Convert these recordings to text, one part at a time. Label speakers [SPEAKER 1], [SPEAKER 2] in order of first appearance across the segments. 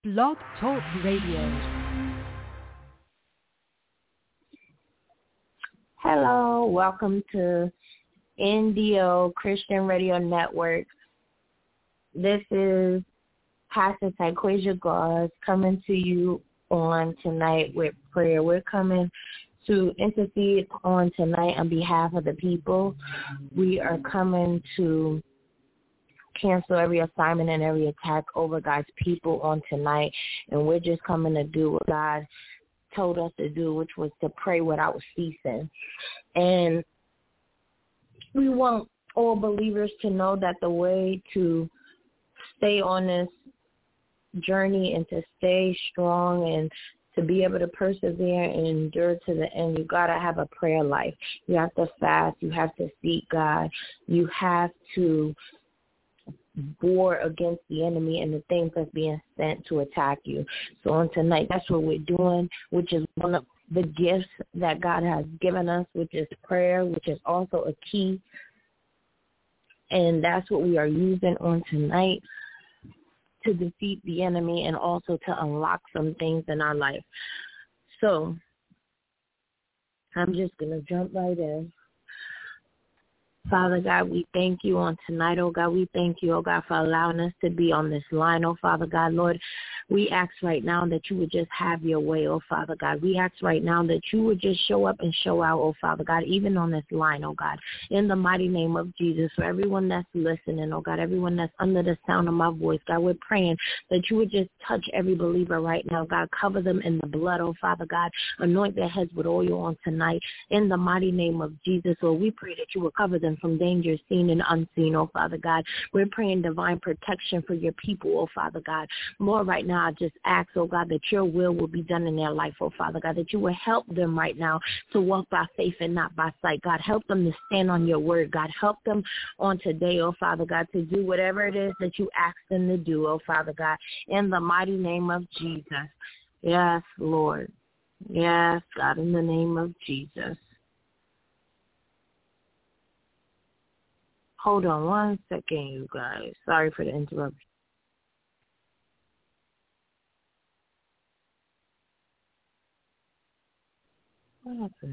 [SPEAKER 1] Blog Talk Radio.
[SPEAKER 2] Hello, welcome to NDO Christian Radio Network. This is Pastor Taquasia Gauze coming to you on tonight with prayer. We're coming to intercede on tonight on behalf of the people. We are coming to cancel every assignment and every attack over God's people on tonight. And we're just coming to do what God told us to do, which was to pray without ceasing. And we want all believers to know that the way to stay on this journey and to stay strong and to be able to persevere and endure to the end, you got to have a prayer life. You have to fast. You have to seek God. You have to war against the enemy and the things that's being sent to attack you. So on tonight, that's what we're doing, which is one of the gifts that God has given us, which is prayer, which is also a key. And that's what we are using on tonight to defeat the enemy and also to unlock some things in our life. So I'm just going to jump right in. Father God, we thank you on tonight, oh God. We thank you, oh God, for allowing us to be on this line, oh Father God. Lord, we ask right now that you would just have your way, oh Father God. We ask right now that you would just show up and show out, oh Father God, even on this line, oh God. In the mighty name of Jesus, for everyone that's listening, oh God, everyone that's under the sound of my voice, God, we're praying that you would just touch every believer right now, God. Cover them in the blood, oh Father God. Anoint their heads with oil on tonight. In the mighty name of Jesus, Lord, we pray that you would cover them from danger seen and unseen, oh Father God. We're praying divine protection for your people, oh Father God. Lord, right now I just ask, oh God, that your will be done in their life, oh Father God, that you will help them right now to walk by faith and not by sight. God, help them to stand on your word. God, help them on today, oh Father God, to do whatever it is that you ask them to do, oh Father God, in the mighty name of Jesus. Yes, Lord. Yes, God, in the name of Jesus. Hold on one second, you guys. Sorry for the interruption. What happened?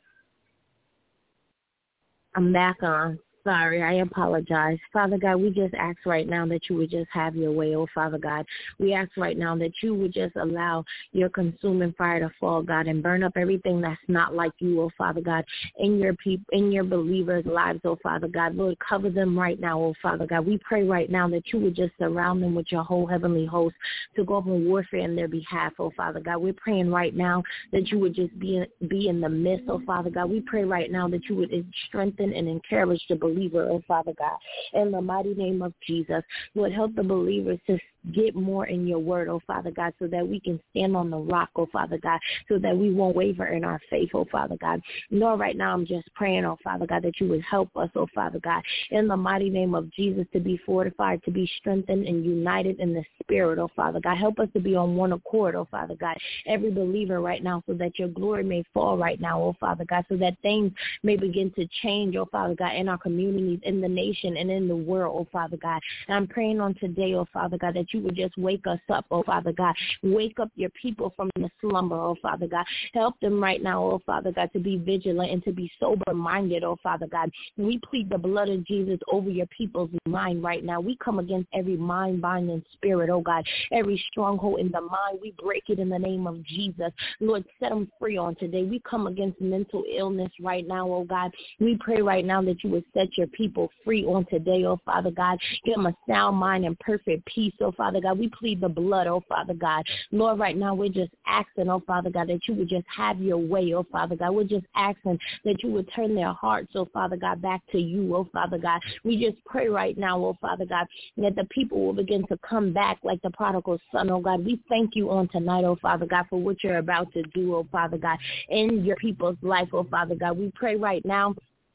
[SPEAKER 2] I'm back on. Sorry, I apologize. Father God, we just ask right now that you would just have your way, oh Father God. We ask right now that you would just allow your consuming fire to fall, God, and burn up everything that's not like you, oh Father God, in your people, in your believers' lives, oh Father God. Lord, cover them right now, oh Father God. We pray right now that you would just surround them with your whole heavenly host to go up in warfare in their behalf, oh Father God. We're praying right now that you would just be in the midst, oh Father God. We pray right now that you would strengthen and encourage the believer, oh Father God, in the mighty name of Jesus. Lord, help the believers to get more in your word, oh Father God, so that we can stand on the rock, oh Father God, so that we won't waver in our faith, oh Father God. Lord, right now I'm just praying, oh Father God, that you would help us, oh Father God, in the mighty name of Jesus, to be fortified, to be strengthened and united in the spirit, oh Father God. Help us to be on one accord, oh Father God, every believer right now, so that your glory may fall right now, oh Father God, so that things may begin to change, oh Father God, in our communities, in the nation, and in the world, oh Father God. And I'm praying on today, oh Father God, that you would just wake us up, oh Father God. Wake up your people from the slumber, oh Father God. Help them right now, oh Father God, to be vigilant and to be sober-minded, oh Father God. We plead the blood of Jesus over your people's mind right now. We come against every mind-binding spirit, oh God. Every stronghold in the mind, we break it in the name of Jesus. Lord, set them free on today. We come against mental illness right now, oh God. We pray right now that you would set your people free on today, oh Father God. Give them a sound mind and perfect peace, oh Father God. We plead the blood, oh Father God. Lord, right now we're just asking, oh Father God, that you would just have your way, oh Father God. We're just asking that you would turn their hearts, oh Father God, back to you, oh Father God. We just pray right now, oh Father God, that the people will begin to come back like the prodigal son, oh God. We thank you on tonight, oh Father God, for what you're about to do, oh Father God, in your people's life, oh Father God. We pray right now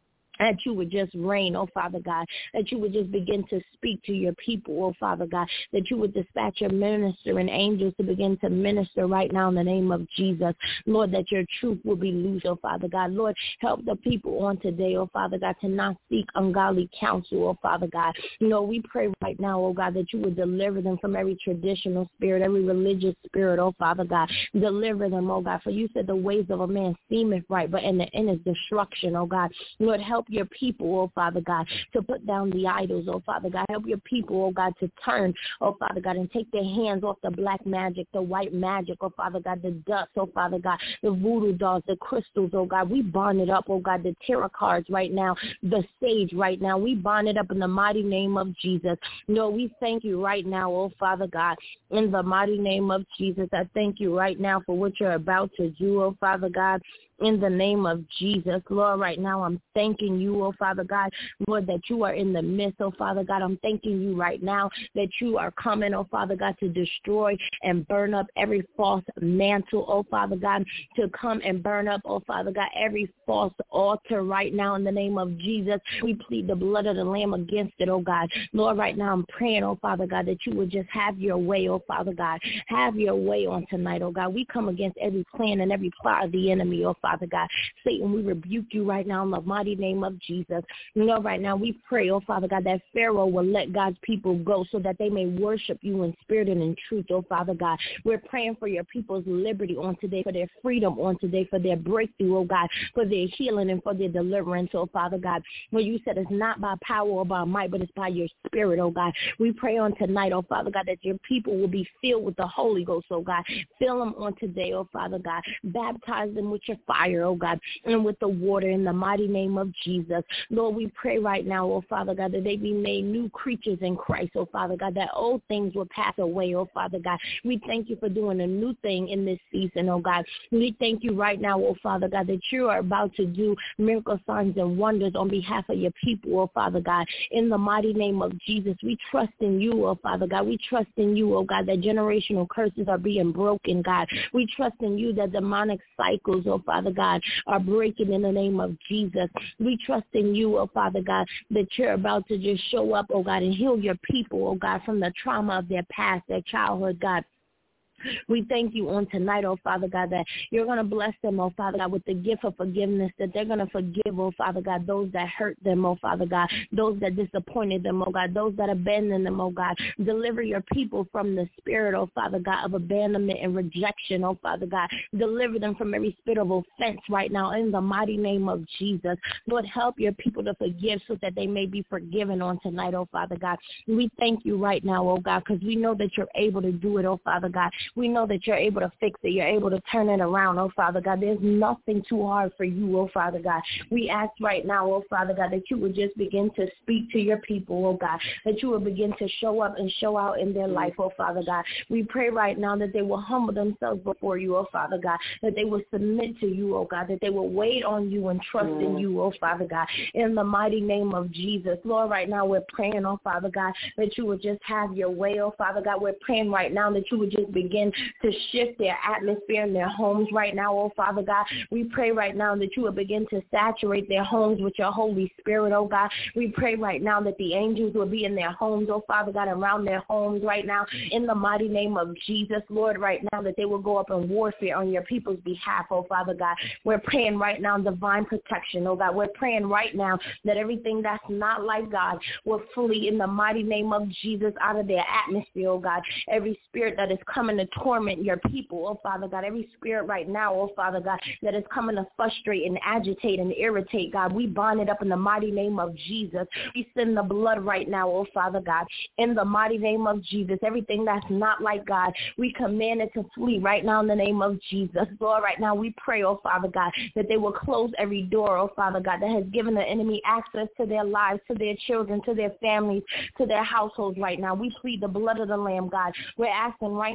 [SPEAKER 2] that you would just reign, oh Father God, that you would just begin to speak to your people, oh Father God, that you would dispatch your minister and angels to begin to minister right now in the name of Jesus. Lord, that your truth will be loose, oh Father God. Lord, help the people on today, oh Father God, to not seek ungodly counsel, oh Father God. We pray right now, oh God, that you would deliver them from every traditional spirit, every religious spirit, oh Father God. Deliver them, oh God, for you said the ways of a man seemeth right, but in the end is destruction, oh God. Lord, help your people, oh Father God, to put down the idols, oh Father God. Help your people, oh God, to turn, oh Father God, and take their hands off the black magic, the white magic, oh Father God, the dust, oh Father God, the voodoo dolls, the crystals, oh God. We bond it up, oh God, the tarot cards right now, the sage right now. We bond it up in the mighty name of Jesus. We thank you right now, oh Father God, in the mighty name of Jesus. I thank you right now for what you're about to do, oh Father God. In the name of Jesus, Lord, right now I'm thanking you, oh Father God, Lord, that you are in the midst, oh Father God. I'm thanking you right now that you are coming, oh Father God, to destroy and burn up every false mantle, oh Father God, to come and burn up, oh Father God, every false altar right now in the name of Jesus. We plead the blood of the Lamb against it, oh God. Lord, right now I'm praying, oh Father God, that you would just have your way, oh Father God. Have your way on tonight, oh God. We come against every plan and every plot of the enemy, oh Father God. Satan, we rebuke you right now in the mighty name of Jesus. Right now we pray, oh Father God, that Pharaoh will let God's people go so that they may worship you in spirit and in truth, oh Father God. We're praying for your people's liberty on today, for their freedom on today, for their breakthrough, oh God, for their healing and for their deliverance, oh Father God. Well, you said it's not by power or by might, but it's by your spirit, oh God. We pray on tonight, oh Father God, that your people will be filled with the Holy Ghost, oh God. Fill them on today, oh Father God. Baptize them with your fire, oh God, and with the water in the mighty name of Jesus. Lord, we pray right now, oh Father God, that they be made new creatures in Christ, oh Father God, that old things will pass away, oh Father God. We thank you for doing a new thing in this season, oh God. We thank you right now, oh Father God, that you are about to do miracle signs and wonders on behalf of your people, oh Father God. In the mighty name of Jesus, we trust in you, oh Father God. We trust in you, oh God, that generational curses are being broken, God. We trust in you that demonic cycles, oh Father God, are breaking in the name of Jesus. We trust in you, oh Father God, that you're about to just show up, oh God, and heal your people, oh God, from the trauma of their past, their childhood, God. We thank you on tonight, oh Father God, that you're going to bless them, oh Father God, with the gift of forgiveness, that they're going to forgive, oh Father God, those that hurt them, oh Father God, those that disappointed them, oh God, those that abandoned them, oh God. Deliver your people from the spirit, oh Father God, of abandonment and rejection, oh Father God. Deliver them from every spirit of offense right now in the mighty name of Jesus. Lord, help your people to forgive so that they may be forgiven on tonight, oh Father God. We thank you right now, oh God, because we know that you're able to do it, oh Father God. We know that you're able to fix it. You're able to turn it around, oh Father God. There's nothing too hard for you, oh Father God. We ask right now, oh Father God, that you would just begin to speak to your people, oh God, that you would begin to show up and show out in their life, oh Father God. We pray right now that they will humble themselves before you, oh Father God, that they will submit to you, oh God, that they will wait on you and trust in you, oh Father God, in the mighty name of Jesus. Lord, right now we're praying, oh Father God, that you would just have your way, oh Father God. We're praying right now that you would just begin to shift their atmosphere in their homes right now, oh Father God. We pray right now that you will begin to saturate their homes with your Holy Spirit, oh God. We pray right now that the angels will be in their homes, oh Father God, around their homes right now, in the mighty name of Jesus, Lord, right now that they will go up in warfare on your people's behalf, oh Father God. We're praying right now divine protection, oh God. We're praying right now that everything that's not like God will flee in the mighty name of Jesus out of their atmosphere, oh God. Every spirit that is coming to torment your people, oh Father God, every spirit right now, oh Father God, that is coming to frustrate and agitate and irritate, God, we bind it up in the mighty name of Jesus. We send the blood right now, oh Father God, in the mighty name of Jesus. Everything that's not like God, we command it to flee right now in the name of Jesus. Lord, right now we pray, oh Father God, that they will close every door, oh Father God, that has given the enemy access to their lives, to their children, to their families, to their households right now. We plead the blood of the Lamb, God. We're asking right now that you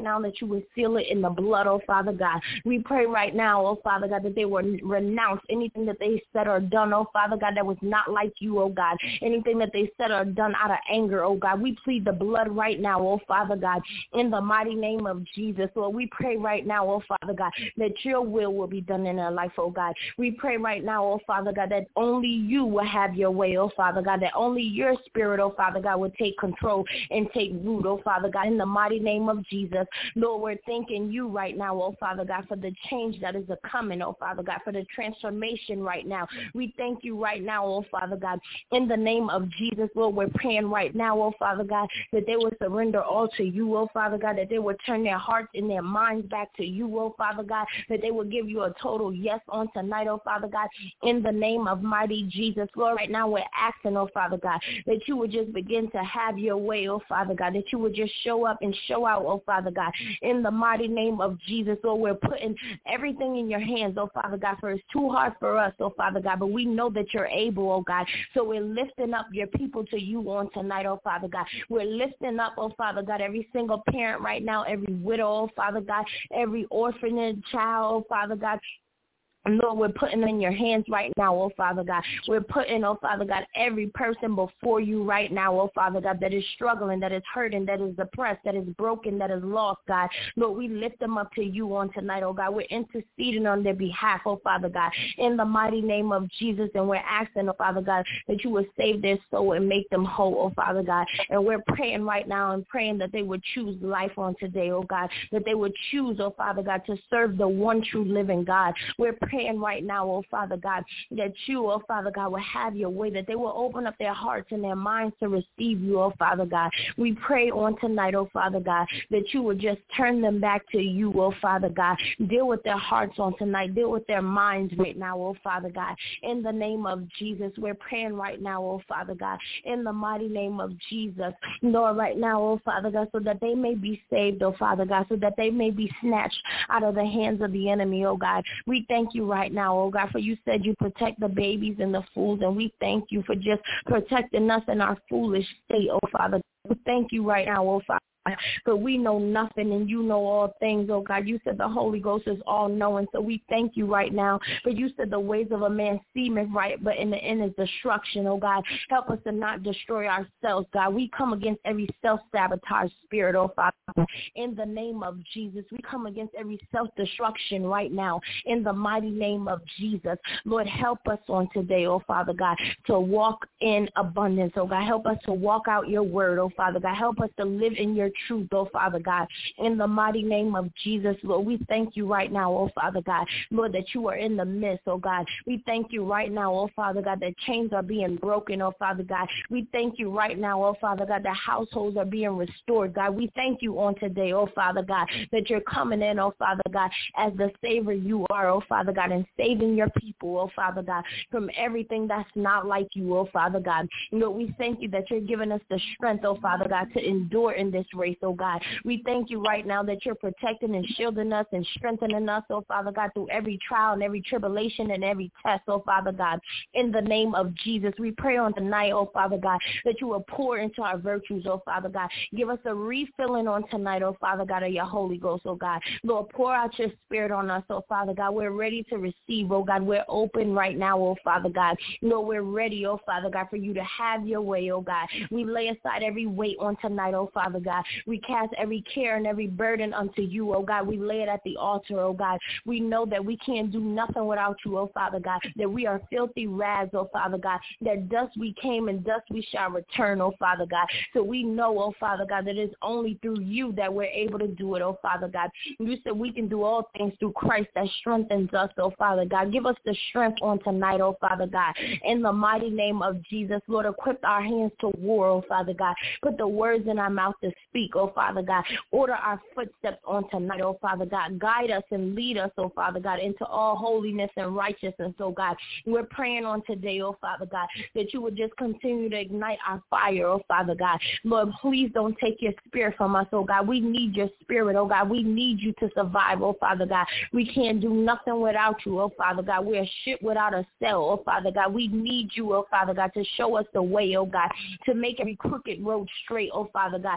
[SPEAKER 2] you would seal it in the blood, oh Father God. We pray right now, oh Father God, that they will renounce anything that they said or done, oh Father God, that was not like you, oh God. Anything that they said or done out of anger, oh God. We plead the blood right now, oh Father God, in the mighty name of Jesus. Lord, we pray right now, oh Father God, that your will be done in their life, oh God. We pray right now, oh Father God, that only you will have your way, oh Father God, that only your spirit, oh Father God, will take control and take root, oh Father God, in the mighty name of Jesus. Lord, we're thanking you right now, oh Father God, for the change that is coming, oh Father God, for the transformation right now. We thank you right now, oh Father God, in the name of Jesus. Lord, we're praying right now, oh Father God, that they will surrender all to you, oh Father God, that they will turn their hearts and their minds back to you, oh Father God, that they will give you a total yes on tonight, oh Father God, in the name of mighty Jesus. Lord, right now we're asking, oh Father God, that you would just begin to have your way, oh Father God, that you would just show up and show out, oh Father God, in the mighty name of Jesus. Lord, we're putting everything in your hands, oh Father God, for it's too hard for us, oh Father God, but we know that you're able, oh God, so we're lifting up your people to you on tonight, oh Father God. We're lifting up, oh Father God, every single parent right now, every widow, oh Father God, every orphanage child, oh Father God. Lord, we're putting in your hands right now, oh Father God. We're putting, oh Father God, every person before you right now, oh Father God, that is struggling, that is hurting, that is depressed, that is broken, that is lost, God. Lord, we lift them up to you on tonight, oh God. We're interceding on their behalf, oh Father God, in the mighty name of Jesus. And we're asking, oh Father God, that you would save their soul and make them whole, oh Father God. And we're praying right now and praying that they would choose life on today, oh God, that they would choose, oh Father God, to serve the one true living God. We're praying right now, oh Father God, that you, oh Father God, will have your way, that they will open up their hearts and their minds to receive you, oh Father God. We pray on tonight, oh Father God, that you would just turn them back to you, oh Father God. Deal with their hearts on tonight. Deal with their minds right now, oh Father God. In the name of Jesus, we're praying right now, oh Father God, in the mighty name of Jesus, Lord, right now, oh Father God, so that they may be saved, oh Father God, so that they may be snatched out of the hands of the enemy, oh God. We thank you right now, oh God, for you said you protect the babies and the fools, and we thank you for just protecting us in our foolish state, oh Father. We thank you right now, oh Father. But we know nothing and you know all things, oh God. You said the Holy Ghost is all-knowing, so we thank you right now. But you said the ways of a man seemeth right, but in the end is destruction, oh God. Help us to not destroy ourselves, God. We come against every self-sabotage spirit, oh Father. In the name of Jesus, we come against every self-destruction right now. In the mighty name of Jesus, Lord, help us on today, oh Father God, to walk in abundance, oh God. Help us to walk out your word, oh Father God. Help us to live in your truth, oh Father God, in the mighty name of Jesus, Lord. We thank you right now, oh Father God, Lord, that you are in the midst, oh God. We thank you right now, oh Father God, that chains are being broken, oh Father God. We thank you right now, oh Father God, that households are being restored, God. We thank you on today, oh Father God, that you're coming in, oh Father God, as the Savior you are, oh Father God, and saving your people, oh Father God, from everything that's not like you, oh Father God. Lord, we thank you that you're giving us the strength, oh Father God, to endure in this race, oh God. We thank you right now that you're protecting and shielding us and strengthening us, oh Father God, through every trial and every tribulation and every test, oh Father God. In the name of Jesus, we pray on tonight, oh Father God, that you will pour into our virtues, oh Father God. Give us a refilling on tonight, oh Father God, of your Holy Ghost, oh God. Lord, pour out your spirit on us, oh Father God. We're ready to receive, oh God. We're open right now, oh Father God. Lord, we're ready, oh Father God, for you to have your way, oh God. We lay aside every weight on tonight, oh Father God. We cast every care and every burden unto you, oh God. We lay it at the altar, oh God. We know that we can't do nothing without you, oh Father God, that we are filthy rags, oh Father God, that dust we came and dust we shall return, oh Father God. So we know, oh Father God, that it's only through you that we're able to do it, oh Father God. You said we can do all things through Christ that strengthens us, oh Father God. Give us the strength on tonight, oh Father God. In the mighty name of Jesus, Lord, equip our hands to war, oh Father God. Put the words in our mouth to speak, oh Father God. Order our footsteps on tonight, oh Father God. Guide us and lead us, oh Father God, into all holiness and righteousness, oh God. We're praying on today, oh Father God, that you would just continue to ignite our fire, oh Father God. Lord, please don't take your spirit from us, oh God. We need your spirit, oh God. We need you to survive, oh Father God. We can't do nothing without you, oh Father God. We're a ship without a sail, oh Father God. We need you, oh Father God, to show us the way, oh God, to make every crooked road straight, oh Father God, to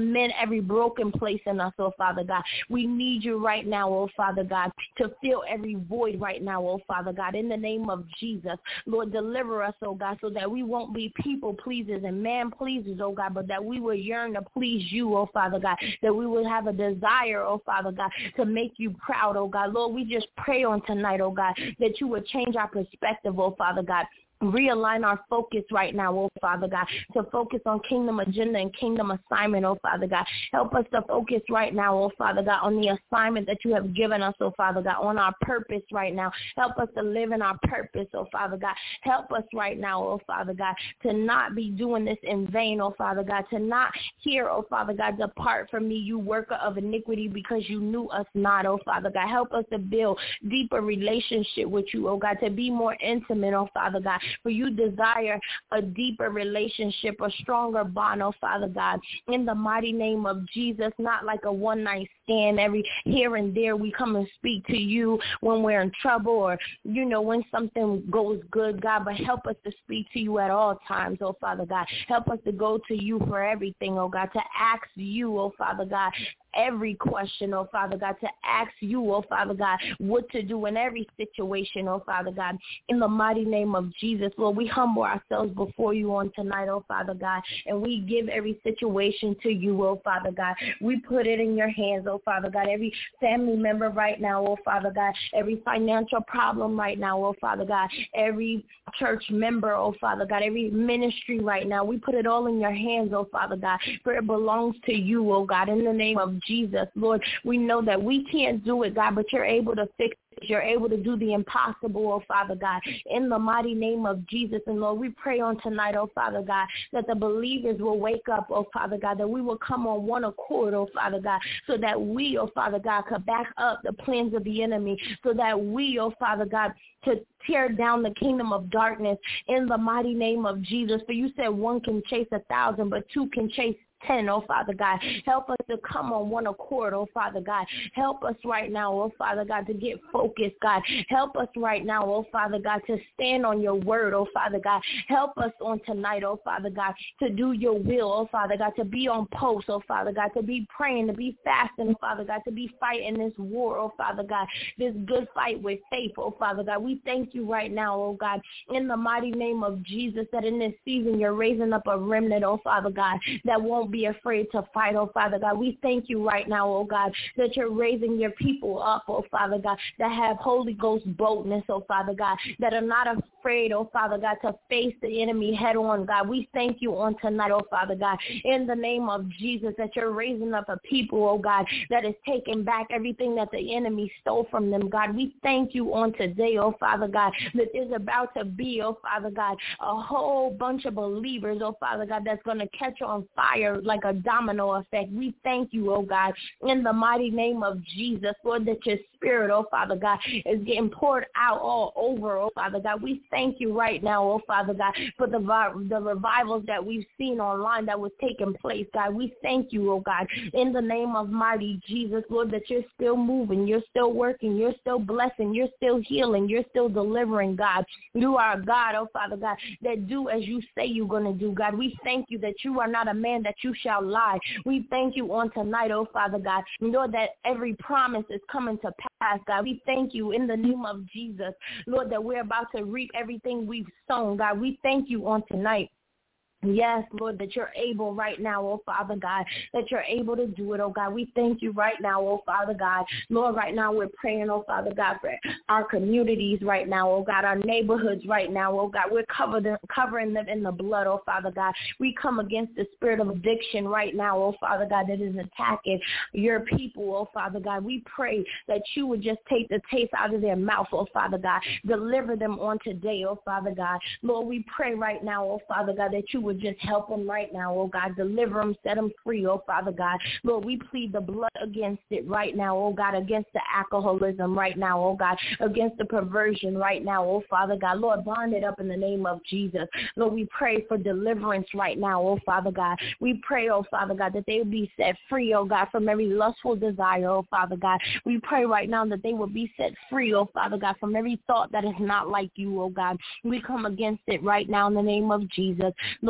[SPEAKER 2] mend every broken place in us, oh Father God. We need you right now, oh Father God, to fill every void right now, oh Father God, in the name of Jesus. Lord, deliver us, oh God, so that we won't be people pleasers and man pleasers, oh God, but that we will yearn to please you, oh Father God, that we will have a desire, oh Father God, to make you proud, oh God. Lord, we just pray on tonight, oh God, that you would change our perspective, oh Father God. Realign our focus right now, oh Father God, to focus on kingdom agenda and kingdom assignment, oh Father God. Help us to focus right now, oh Father God, on the assignment that you have given us, oh Father God, on our purpose right now. Help us to live in our purpose, oh Father God. Help us right now, oh Father God, to not be doing this in vain, oh Father God, to not hear, oh Father God, depart from me, you worker of iniquity, because you knew us not, oh Father God. Help us to build deeper relationship with you, oh God, to be more intimate, oh Father God. For you desire a deeper relationship, a stronger bond, oh Father God, in the mighty name of Jesus, not like a one-night stand. Every here and there we come and speak to you when we're in trouble or, when something goes good, God, but help us to speak to you at all times, oh Father God. Help us to go to you for everything, oh God, to ask you, oh Father God, every question, oh Father God, to ask you, oh Father God, what to do in every situation, oh Father God, in the mighty name of Jesus. Lord, we humble ourselves before you on tonight, oh Father God, and we give every situation to you, oh Father God. We put it in your hands, oh Father God, every family member right now, oh Father God, every financial problem right now, oh Father God, every church member, oh Father God, every ministry right now, we put it all in your hands, oh Father God, for it belongs to you, oh God, in the name of Jesus. Lord, we know that we can't do it, God, but you're able to fix it. You're able to do the impossible, oh Father God, in the mighty name of Jesus. And Lord, we pray on tonight, oh Father God, that the believers will wake up, oh Father God, that we will come on one accord, oh Father God, so that we, oh Father God, could back up the plans of the enemy, so that we, oh Father God, to tear down the kingdom of darkness in the mighty name of Jesus. For you said one can chase 1,000, but two can chase 10, oh Father God. Help us to come on one accord, oh Father God. Help us right now, oh Father God, to get focused, God. Help us right now, oh Father God, to stand on your word, oh Father God. Help us on tonight, oh Father God, to do your will, oh Father God, to be on post, oh Father God, to be praying, to be fasting, oh Father God, to be fighting this war, oh Father God, this good fight with faith, oh Father God. We thank you right now, oh God, in the mighty name of Jesus, that in this season you're raising up a remnant, oh Father God, that won't be afraid to fight, oh Father God. We thank you right now, oh God, that you're raising your people up, oh Father God, that have Holy Ghost boldness, oh Father God, that are not afraid, oh Father God, to face the enemy head on, God. We thank you on tonight, oh Father God, in the name of Jesus, that you're raising up a people, oh God, that is taking back everything that the enemy stole from them, God. We thank you on today, oh Father God, that there's about to be, oh Father God, a whole bunch of believers, oh Father God, that's going to catch on fire like a domino effect. We thank you, oh God, in the mighty name of Jesus, Lord, that your spirit, oh Father God, is getting poured out all over, oh Father God. We thank you right now, oh Father God, for the revivals that we've seen online that was taking place, God. We thank you, oh God, in the name of mighty Jesus, Lord, that you're still moving, you're still working, you're still blessing, you're still healing, you're still delivering, God. You are a God, oh Father God, that do as you say you're going to do, God. We thank you that you are not a man that you shall lie. We thank you on tonight, oh Father God, Lord, that every promise is coming to pass, God. We thank you in the name of Jesus, Lord, that we're about to reap everything we've sown, God. We thank you on tonight. Yes, Lord, that you're able right now, oh Father God, that you're able to do it, oh God. We thank you right now, oh Father God. Lord, right now we're praying, oh Father God, for our communities right now, oh God, our neighborhoods right now, oh God. We're covering them in the blood, oh Father God. We come against the spirit of addiction right now, oh Father God, that is attacking your people, oh Father God. We pray that you would just take the taste out of their mouth, oh Father God. Deliver them on today, oh Father God. Lord, we pray right now, oh Father God, that you would just help them right now, oh God. Deliver them, set them free, oh Father God. Lord, we plead the blood against it right now, oh God, against the alcoholism right now, oh God, against the perversion right now, oh Father God. Lord, bind it up in the name of Jesus. Lord, we pray for deliverance right now, oh Father God. We pray, oh Father God, that they will be set free, oh God, from every lustful desire, oh Father God. We pray right now that they will be set free, oh Father God, from every thought that is not like you, oh God. We come against it right now in the name of Jesus. Lord,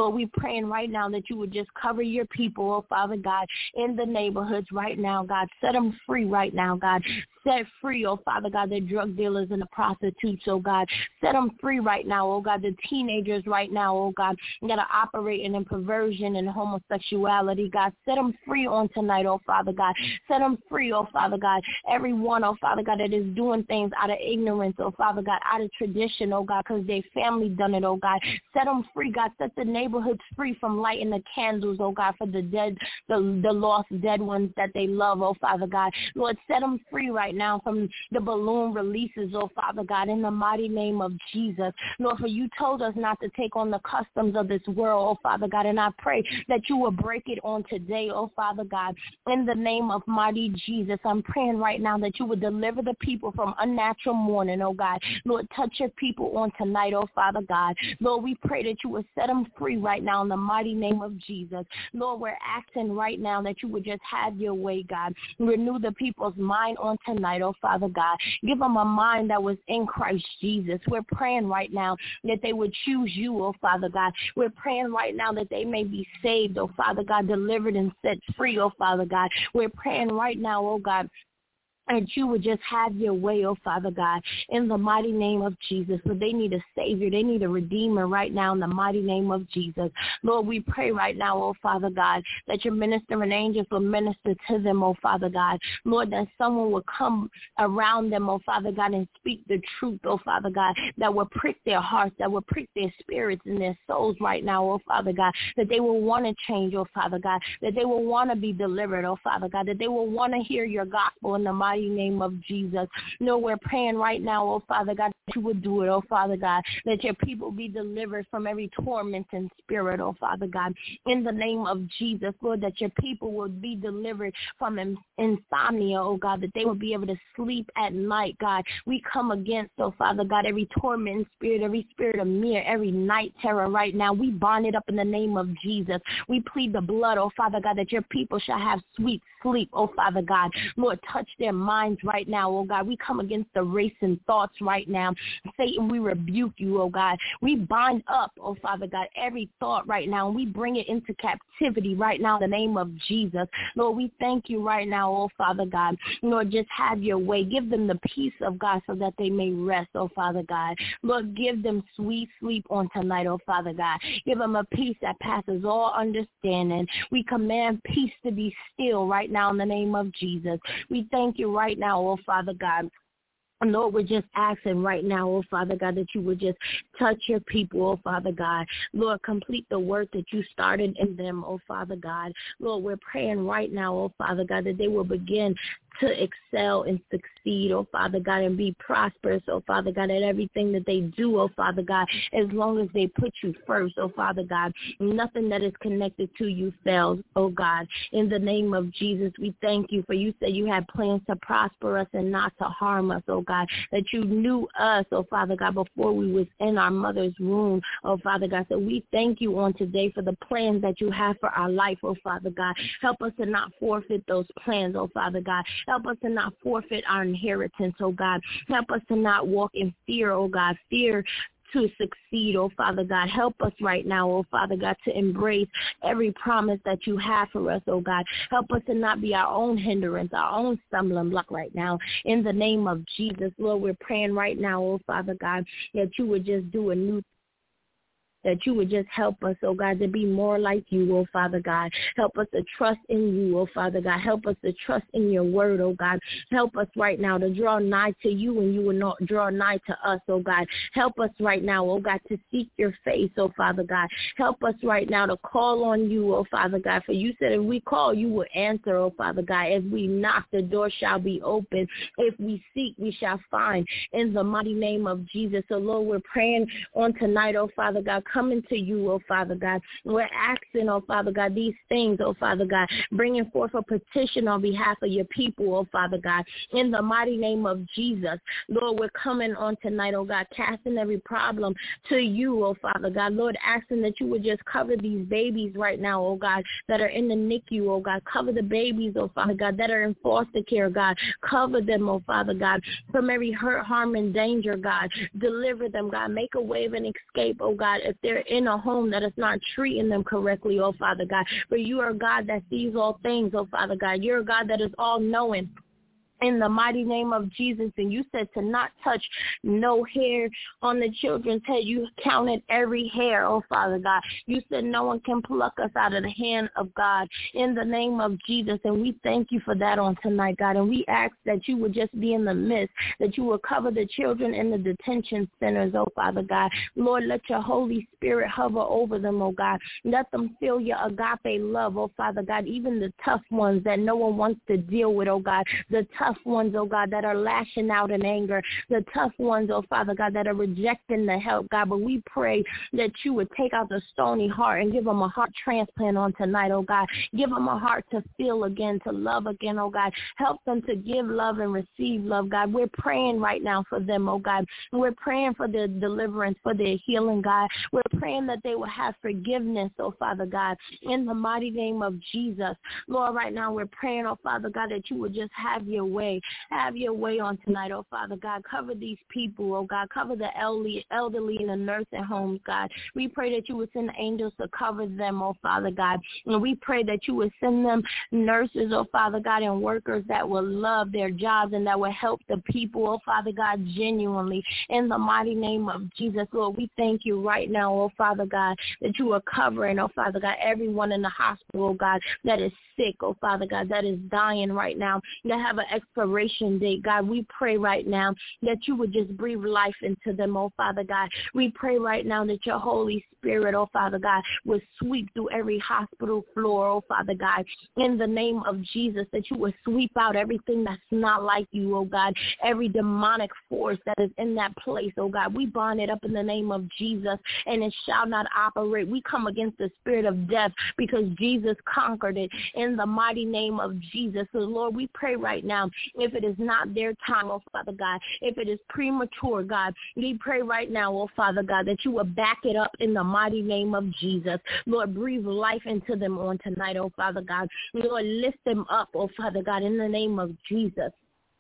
[SPEAKER 2] Lord, we're praying right now that you would just cover your people, oh Father God, in the neighborhoods right now, God. Set them free right now, God. Set free, oh Father God, the drug dealers and the prostitutes, oh God. Set them free right now, oh God. The teenagers right now, oh God, that are operating in perversion and homosexuality, God. Set them free on tonight, oh Father God. Set them free, oh Father God. Everyone, oh Father God, that is doing things out of ignorance, oh Father God, out of tradition, oh God, because their family done it, oh God. Set them free, God. Set the neighborhoods free from lighting the candles, oh God, for the dead, the lost dead ones that they love, oh Father God. Lord, set them free right now from the balloon releases, oh Father God, in the mighty name of Jesus. Lord, for you told us not to take on the customs of this world, oh Father God, and I pray that you will break it on today, oh Father God, in the name of mighty Jesus. I'm praying right now that you would deliver the people from unnatural mourning, oh God. Lord, touch your people on tonight, oh Father God. Lord, we pray that you would set them free right now in the mighty name of Jesus. Lord, we're asking right now that you would just have your way, God. Renew the people's mind on tonight, oh Father God. Give them a mind that was in Christ Jesus. We're praying right now that they would choose you, oh Father God. We're praying right now that they may be saved, oh Father God, delivered and set free, oh Father God. We're praying right now, oh God, and you would just have your way, oh Father God, in the mighty name of Jesus. For they need a Savior. They need a Redeemer right now in the mighty name of Jesus. Lord, we pray right now, oh Father God, that your ministering angels will minister to them, oh Father God. Lord, that someone will come around them, oh Father God, and speak the truth, oh Father God, that will prick their hearts, that will prick their spirits and their souls right now, oh Father God, that they will want to change, oh Father God, that they will want to be delivered, oh Father God, that they will want to hear your gospel in the mighty name of Jesus. No, we're praying right now, oh Father God, that you would do it, oh Father God, that your people be delivered from every tormenting spirit, oh Father God, in the name of Jesus, Lord, that your people will be delivered from insomnia, oh God, that they will be able to sleep at night, God. We come against, oh Father God, every tormenting spirit, every spirit of fear, every night terror right now. We bind it up in the name of Jesus. We plead the blood, oh Father God, that your people shall have sweet sleep, oh Father God. Lord, touch their minds right now, oh God. We come against the racing thoughts right now. Satan, we rebuke you, oh God. We bind up, oh Father God, every thought right now, and we bring it into captivity right now in the name of Jesus. Lord, we thank you right now, oh Father God. Lord, just have your way. Give them the peace of God so that they may rest, oh Father God. Lord, give them sweet sleep on tonight, oh Father God. Give them a peace that passes all understanding. We command peace to be still right now in the name of Jesus. We thank you right now, oh Father God. Lord, we're just asking right now, oh Father God, that you would just touch your people, oh Father God. Lord, complete the work that you started in them, oh Father God. Lord, we're praying right now, oh Father God, that they will begin to excel and succeed, oh Father God, and be prosperous, oh Father God, at everything that they do, oh Father God, as long as they put you first, oh Father God. Nothing that is connected to you fails, oh God. In the name of Jesus, we thank you, for you said you had plans to prosper us and not to harm us, oh God, that you knew us, oh Father God, before we was in our mother's womb, oh Father God. So we thank you on today for the plans that you have for our life, oh Father God. Help us to not forfeit those plans, oh Father God. Help us to not forfeit our inheritance, oh God. Help us to not walk in fear, oh God. Fear to succeed, oh Father God. Help us right now, oh Father God, to embrace every promise that you have for us, oh God. Help us to not be our own hindrance, our own stumbling block right now. In the name of Jesus, Lord, we're praying right now, oh Father God, that you would just do a new, that you would just help us, oh God, to be more like you, oh Father God. Help us to trust in you, oh Father God. Help us to trust in your word, oh God. Help us right now to draw nigh to you and you will not draw nigh to us, oh God. Help us right now, oh God, to seek your face, oh Father God. Help us right now to call on you, oh Father God. For you said if we call, you will answer, oh Father God. If we knock, the door shall be open. If we seek, we shall find. In the mighty name of Jesus. So Lord, we're praying on tonight, oh Father God, coming to you, oh Father God. We're asking, oh Father God, these things, oh Father God, bringing forth a petition on behalf of your people, oh Father God, in the mighty name of Jesus. Lord, we're coming on tonight, oh God, casting every problem to you, oh Father God. Lord, asking that you would just cover these babies right now, oh God, that are in the NICU, oh God. Cover the babies, oh Father God, that are in foster care, God. Cover them, oh Father God, from every hurt, harm, and danger, God. Deliver them, God. Make a way of an escape, oh God, if they're in a home that is not treating them correctly, oh Father God. But you are God that sees all things, oh Father God. You're a God that is all-knowing. In the mighty name of Jesus, and you said to not touch no hair on the children's head. You counted every hair, oh Father God. You said no one can pluck us out of the hand of God in the name of Jesus, and we thank you for that on tonight, God, and we ask that you would just be in the midst, that you will cover the children in the detention centers, oh Father God. Lord, let your Holy Spirit hover over them, oh God. Let them feel your agape love, oh Father God, even the tough ones that no one wants to deal with, oh God, the tough ones, oh God, that are lashing out in anger, the tough ones, oh Father God, that are rejecting the help, God. But we pray that you would take out the stony heart and give them a heart transplant on tonight, oh God. Give them a heart to feel again, to love again, oh God. Help them to give love and receive love, God. We're praying right now for them, oh God. We're praying for their deliverance, for their healing, God. We're praying that they will have forgiveness, oh Father God, in the mighty name of Jesus. Lord, right now we're praying, oh Father God, that you would just have your way. Have your way on tonight, oh Father God. Cover these people, oh God. Cover the elderly in the nursing homes, God. We pray that you would send angels to cover them, oh Father God. And we pray that you would send them nurses, oh Father God, and workers that will love their jobs and that will help the people, oh Father God, genuinely. In the mighty name of Jesus, Lord, we thank you right now, oh Father God, that you are covering, oh Father God, everyone in the hospital, oh God, that is sick, oh Father God, that is dying right now, that have an expiration date, God. We pray right now that you would just breathe life into them, oh Father God. We pray right now that your Holy Spirit, oh Father God, would sweep through every hospital floor, oh Father God, in the name of Jesus, that you would sweep out everything that's not like you, oh God, every demonic force that is in that place, oh God. We bind it up in the name of Jesus, and it shall not operate. We come against the spirit of death because Jesus conquered it in the mighty name of Jesus. So Lord, we pray right now, if it is not their time, oh Father God, if it is premature, God, we pray right now, oh Father God, that you will back it up in the mighty name of Jesus. Lord, breathe life into them on tonight, oh Father God. Lord, lift them up, oh Father God, in the name of Jesus.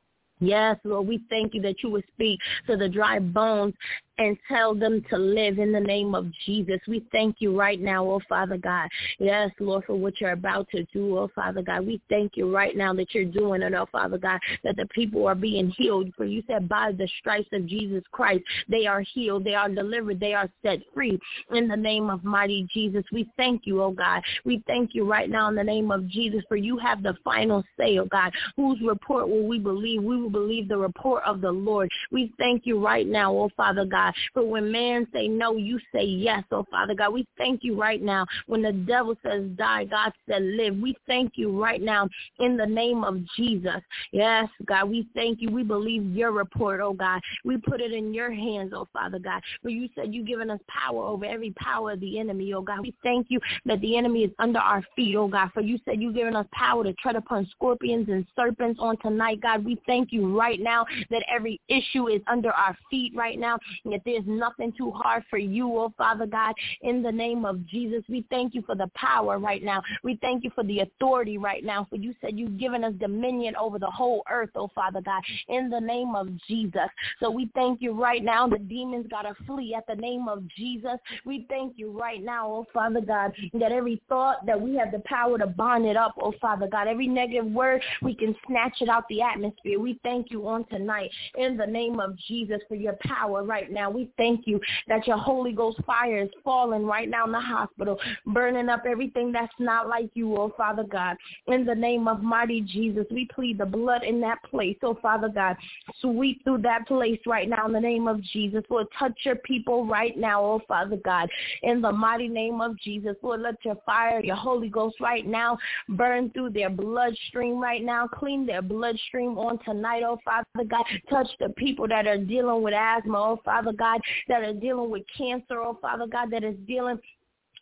[SPEAKER 2] Yes, Lord, we thank you that you would speak to the dry bones and tell them to live in the name of Jesus. We thank you right now, oh Father God. Yes, Lord, for what you're about to do, oh Father God. We thank you right now that you're doing it, oh Father God, that the people are being healed. For you said by the stripes of Jesus Christ, they are healed, they are delivered, they are set free in the name of mighty Jesus. We thank you, oh God. We thank you right now in the name of Jesus, for you have the final say, oh God. Whose report will we believe? We will believe the report of the Lord. We thank you right now, oh Father God. For when man say no, you say yes, oh Father God. We thank you right now. When the devil says die, God said live. We thank you right now in the name of Jesus. Yes, God, we thank you. We believe your report, oh God. We put it in your hands, oh Father God. For you said you've given us power over every power of the enemy, oh God. We thank you that the enemy is under our feet, oh God. For you said you've given us power to tread upon scorpions and serpents on tonight, God. We thank you right now that every issue is under our feet right now, and that there's nothing too hard for you, oh Father God, in the name of Jesus. We thank you for the power right now. We thank you for the authority right now, for you said you've given us dominion over the whole earth, oh Father God, in the name of Jesus. So we thank you right now. The demons got to flee at the name of Jesus. We thank you right now, oh Father God, that every thought that we have the power to bind it up, oh Father God. Every negative word, we can snatch it out the atmosphere. We thank you on tonight in the name of Jesus for your power right now. We thank you that your Holy Ghost fire is falling right now in the hospital, burning up everything that's not like you, oh Father God. In the name of mighty Jesus, we plead the blood in that place, oh Father God. Sweep through that place right now in the name of Jesus. Lord, touch your people right now, oh Father God. In the mighty name of Jesus, Lord, let your fire, your Holy Ghost right now burn through their bloodstream right now. Clean their bloodstream on tonight, oh Father God. Touch the people that are dealing with asthma, oh Father God, that are dealing with cancer, oh Father God, that is dealing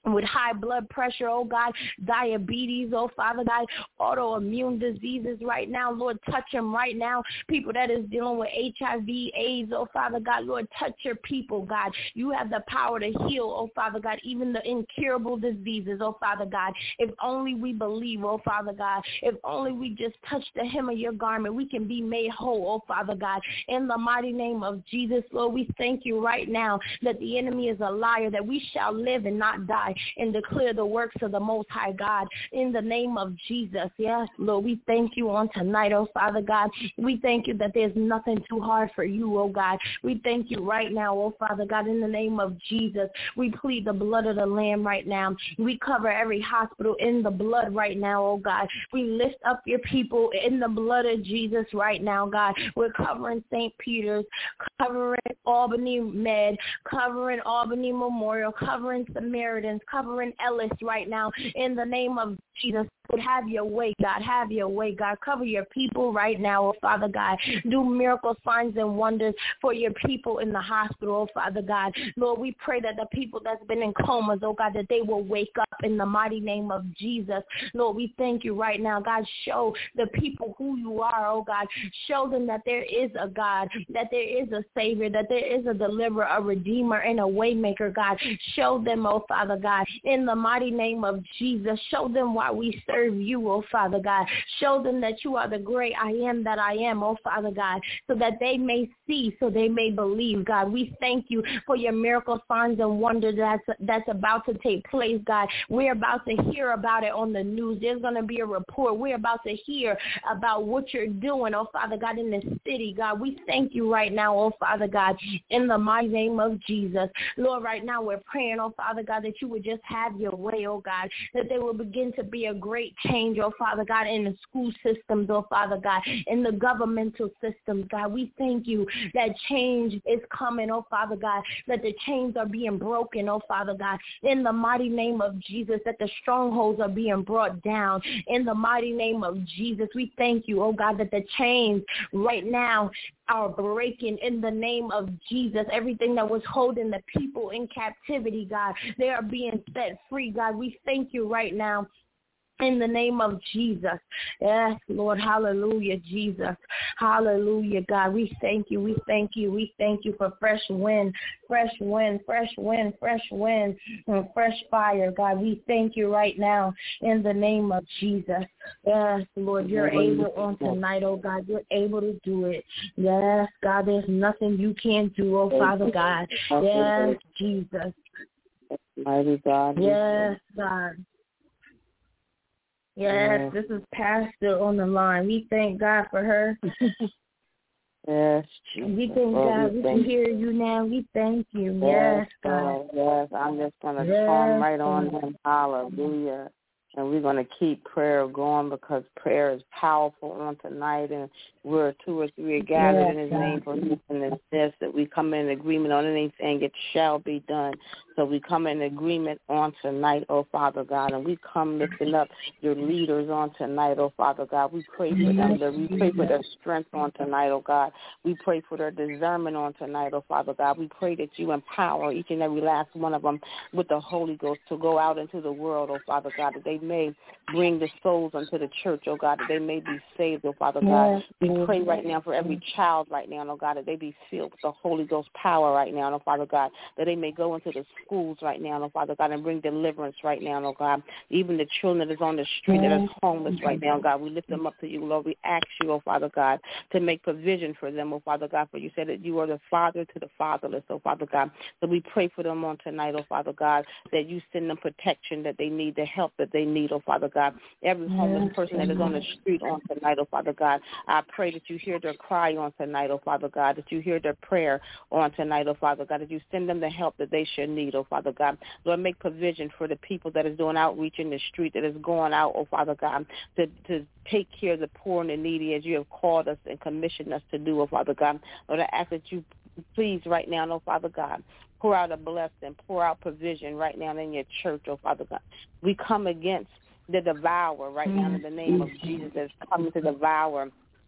[SPEAKER 2] with high blood pressure, oh God, diabetes, oh Father God, autoimmune diseases right now, Lord, touch them right now. People that is dealing with HIV, AIDS, oh Father God, Lord, touch your people, God. You have the power to heal, oh Father God, even the incurable diseases, oh Father God. If only we believe, oh Father God, if only we just touch the hem of your garment, we can be made whole, oh Father God. In the mighty name of Jesus, Lord, we thank you right now that the enemy is a liar, that we shall live and not die and declare the works of the Most High God in the name of Jesus. Yes, Lord, we thank you on tonight, oh Father God. We thank you that there's nothing too hard for you, oh God. We thank you right now, oh Father God, in the name of Jesus. We plead the blood of the Lamb right now. We cover every hospital in the blood right now, oh God. We lift up your people in the blood of Jesus right now, God. We're covering St. Peter's, covering Albany Med, covering Albany Memorial, covering Samaritans, covering Ellis right now in the name of Jesus. Have your way, God. Have your way, God. Cover your people right now, oh Father God. Do miracle signs and wonders for your people in the hospital, oh Father God. Lord, we pray that the people that's been in comas, oh God, that they will wake up in the mighty name of Jesus. Lord, we thank you right now, God. Show the people who you are, oh God. Show them that there is a God, that there is a Savior, that there is a deliverer, a redeemer, and a waymaker, God. Show them, oh Father God, in the mighty name of Jesus. Show them why we serve you, oh Father God. Show them that you are the great I am that I am, oh Father God, so that they may see, so they may believe, God. We thank you for your miracle signs and wonders that's about to take place, God. We're about to hear about it on the news. There's going to be a report. We're about to hear about what you're doing, oh Father God, in this city, God. We thank you right now, oh Father God, in the mighty name of Jesus. Lord, right now we're praying, oh Father God, that you would just have your way, oh God, that there will begin to be a great change, oh Father God, in the school systems, oh Father God, in the governmental systems, God. We thank you that change is coming, oh Father God, that the chains are being broken, oh Father God, in the mighty name of Jesus, that the strongholds are being brought down in the mighty name of Jesus. We thank you, oh God, that the chains right now are breaking in the name of Jesus. Everything that was holding the people in captivity, God, they are being set free, God. We thank you right now in the name of Jesus. Yes, Lord. Hallelujah, Jesus. Hallelujah, God. We thank you. We thank you. We thank you for fresh wind, fresh wind, fresh wind, fresh wind, and fresh fire, God. We thank you right now in the name of Jesus. Yes, Lord. You're able on tonight, oh God. You're able to do it. Yes, God. There's nothing you can't do, oh Father God. Yes, Jesus.
[SPEAKER 1] Mighty God.
[SPEAKER 2] Yes, God. Yes, this is Pastor on the line. We thank God for her.
[SPEAKER 1] Yes, Jesus.
[SPEAKER 2] We thank God. We can hear you now. We thank you. Yes, God.
[SPEAKER 1] Yes, I'm just going to turn right on him. Hallelujah. And we're going to keep prayer going because prayer is powerful on tonight. And where 2 or 3 are gathered in his name for him, and it says that we come in agreement on anything, it shall be done. So we come in agreement on tonight, oh Father God, and we come lifting up your leaders on tonight, oh Father God. We pray for them. We pray for their strength on tonight, oh God. We pray for their discernment on tonight, oh Father God. We pray that you empower each and every last one of them with the Holy Ghost to go out into the world, oh Father God, that they may bring the souls unto the church, oh God, that they may be saved, oh Father God. We pray right now for every child right now, oh God, that they be filled with the Holy Ghost power right now, oh Father God, that they may go into the schools right now, oh Father God, and bring deliverance right now, oh God. Even the children that is on the street that is homeless right now, God, we lift them up to you, Lord. We ask you, oh Father God, to make provision for them, oh Father God, for you said that you are the father to the fatherless, oh Father God. So we pray for them on tonight, oh Father God, that you send them protection that they need, the help that they need, oh Father God. Every homeless person that is on the street on tonight, oh Father God, I pray that you hear their cry on tonight, oh Father God, that you hear their prayer on tonight, oh Father God, that you send them the help that they should need, oh Father God. Lord, make provision for the people that is doing outreach in the street, that is going out, oh Father God, to take care of the poor and the needy as you have called us and commissioned us to do, oh Father God. Lord, I ask that you please right now, oh Father God, pour out a blessing, pour out provision right now in your church, oh Father God. We come against the devourer right now in the name of Jesus that's coming to devour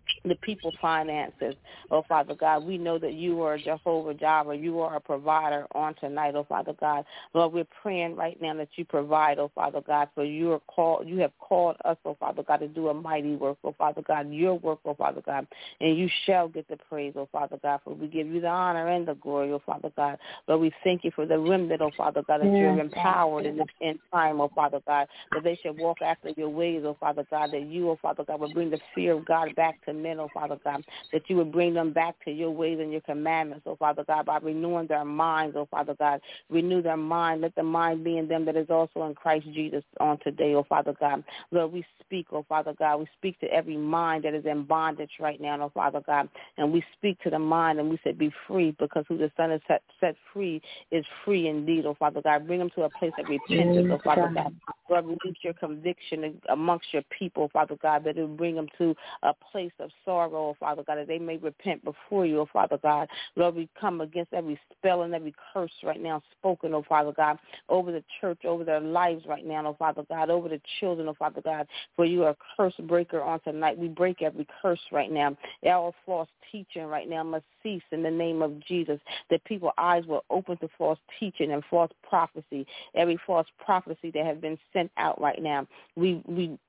[SPEAKER 1] the people finances. Oh, Father God, we know that you are Jehovah Jireh. You are a provider on tonight, oh, Father God. Lord, we're praying right now that you provide, oh, Father God, for you have called us, oh, Father God, to do a mighty work, oh, Father God, your work, oh, Father God, and you shall get the praise, oh, Father God, for we give you the honor and the glory, oh, Father God. Lord, we thank you for the remnant, oh, Father God, that you're empowered in this end time, oh, Father God, that they should walk after your ways, oh, Father God, that you, oh, Father God, will bring the fear of God back to men, oh, Father God, that you would bring them back to your ways and your commandments, oh, Father God, by renewing their minds, oh, Father God. Renew their mind. Let the mind be in them that is also in Christ Jesus on today, oh, Father God. Lord, we speak, oh, Father God. We speak to every mind that is in bondage right now, oh, Father God. And we speak to the mind and we say, be free, because who the Son is set free is free indeed, oh, Father God. Bring them to a place of repentance, oh, Father God. Lord, release your conviction amongst your people, Father God, that it will bring them to a place of sorrow, oh, Father God, that they may repent before you, oh, Father God. Lord, we come against every spell and every curse right now spoken, oh, Father God, over the church, over their lives right now, oh, Father God, over the children, oh, Father God, for you are a curse breaker on tonight. We break every curse right now. All false teaching right now must cease in the name of Jesus, that people's eyes will open to false teaching and false prophecy, every false prophecy that has been sent out right now. We